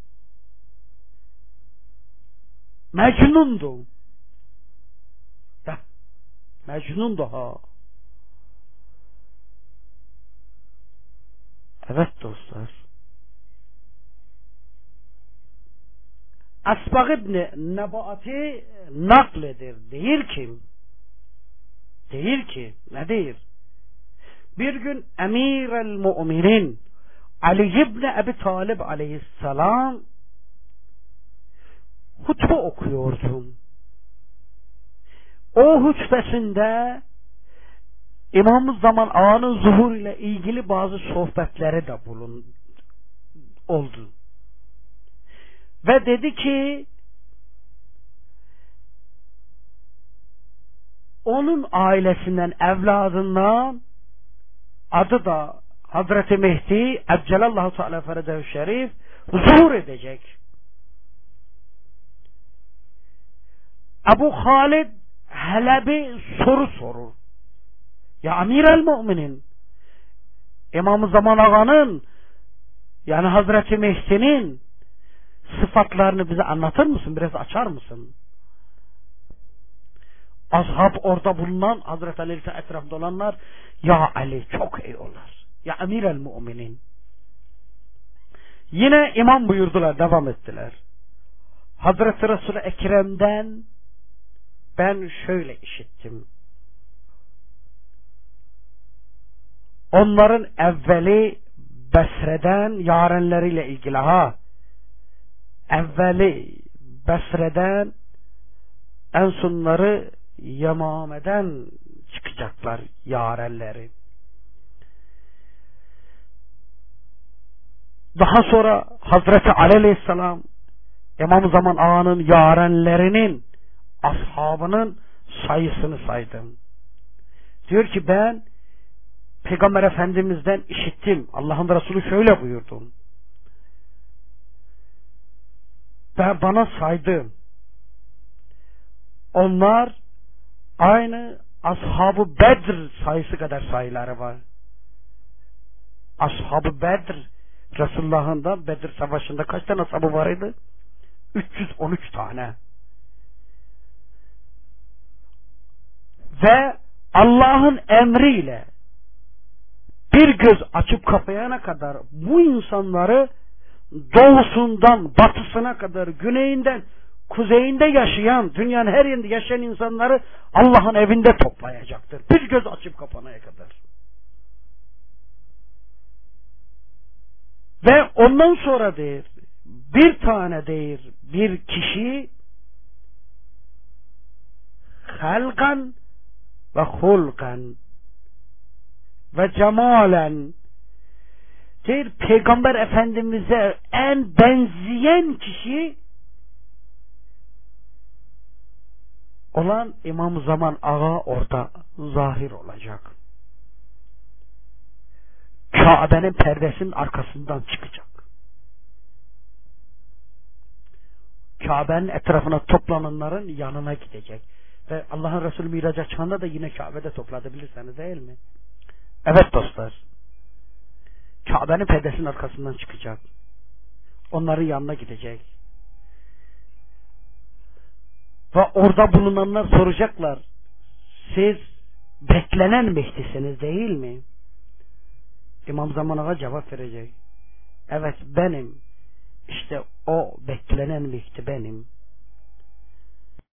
Mecnundu. Mecnundu ha. Evet dostlar. Asbag İbni Nebati nakledir. Değil ki ne değil? Bir gün Emir-el Mu'minin Ali İbni Ebi Talib aleyhisselam hutbe okuyordu. O hutbesinde İmam Zaman Ağa'nın zuhur ile ilgili bazı sohbetleri de oldu. Ve dedi ki onun ailesinden, evladından adı da Hazreti Mehdi Eccelallahu Teala Feredehu Şerif zuhur edecek. Ebu Halid Helebi soru sorur. Ya Amir-el Mu'minin İmam Zaman Ağa'nın yani Hazreti Mehdi'nin sıfatlarını bize anlatır mısın? Biraz açar mısın? Ashab orada bulunan Hazreti Ali etrafında olanlar ya Ali çok iyi olur. Ya Amir-el Mu'minin. Yine imam buyurdular, devam ettiler. Hazreti Resul-i Ekrem'den ben şöyle işittim. Onların evveli Besre'den yarenleriyle ilgili ha. Evveli Besre'den en sonları Yemame'den çıkacaklar yarenleri. Daha sonra Hazreti Ali Aleyhisselam İmam Zaman Ağa'nın yarenlerinin ashabının sayısını saydım. Diyor ki ben Peygamber Efendimiz'den işittim. Allah'ın Resulü şöyle buyurdu. Ben bana saydım. Onlar aynı Ashab-ı Bedr sayısı kadar sayıları var. Ashab-ı Bedr, Resulullah'ın da Bedir Savaşı'nda kaç tane ashabı vardı? 313 tane. Ve Allah'ın emriyle bir göz açıp kapayana kadar bu insanları doğusundan batısına kadar, güneyinden kuzeyinde yaşayan, dünyanın her yerinde yaşayan insanları Allah'ın evinde toplayacaktır. Bir göz açıp kapanaya kadar. Ve ondan sonra değil, bir tane değil, bir kişi halkan ve hulkan ve cemalen değil, Peygamber Efendimiz'e en benzeyen kişi olan İmam-ı Zaman Ağa orada zahir olacak. Kabe'nin perdesinin arkasından çıkacak. Kabe'nin etrafına toplananların yanına gidecek. Ve Allah'ın Resulü Miraç'a çıkanda da yine Kabe'de topladı, bilirsiniz değil mi? Evet dostlar. Kabe'nin perdesinin arkasından çıkacak. Onların yanına gidecek. Ve orada bulunanlar soracaklar. Siz beklenen Mehdi'siniz değil mi? İmam Zaman Ağa cevap verecek. Evet benim. İşte o beklenen Mehdi benim.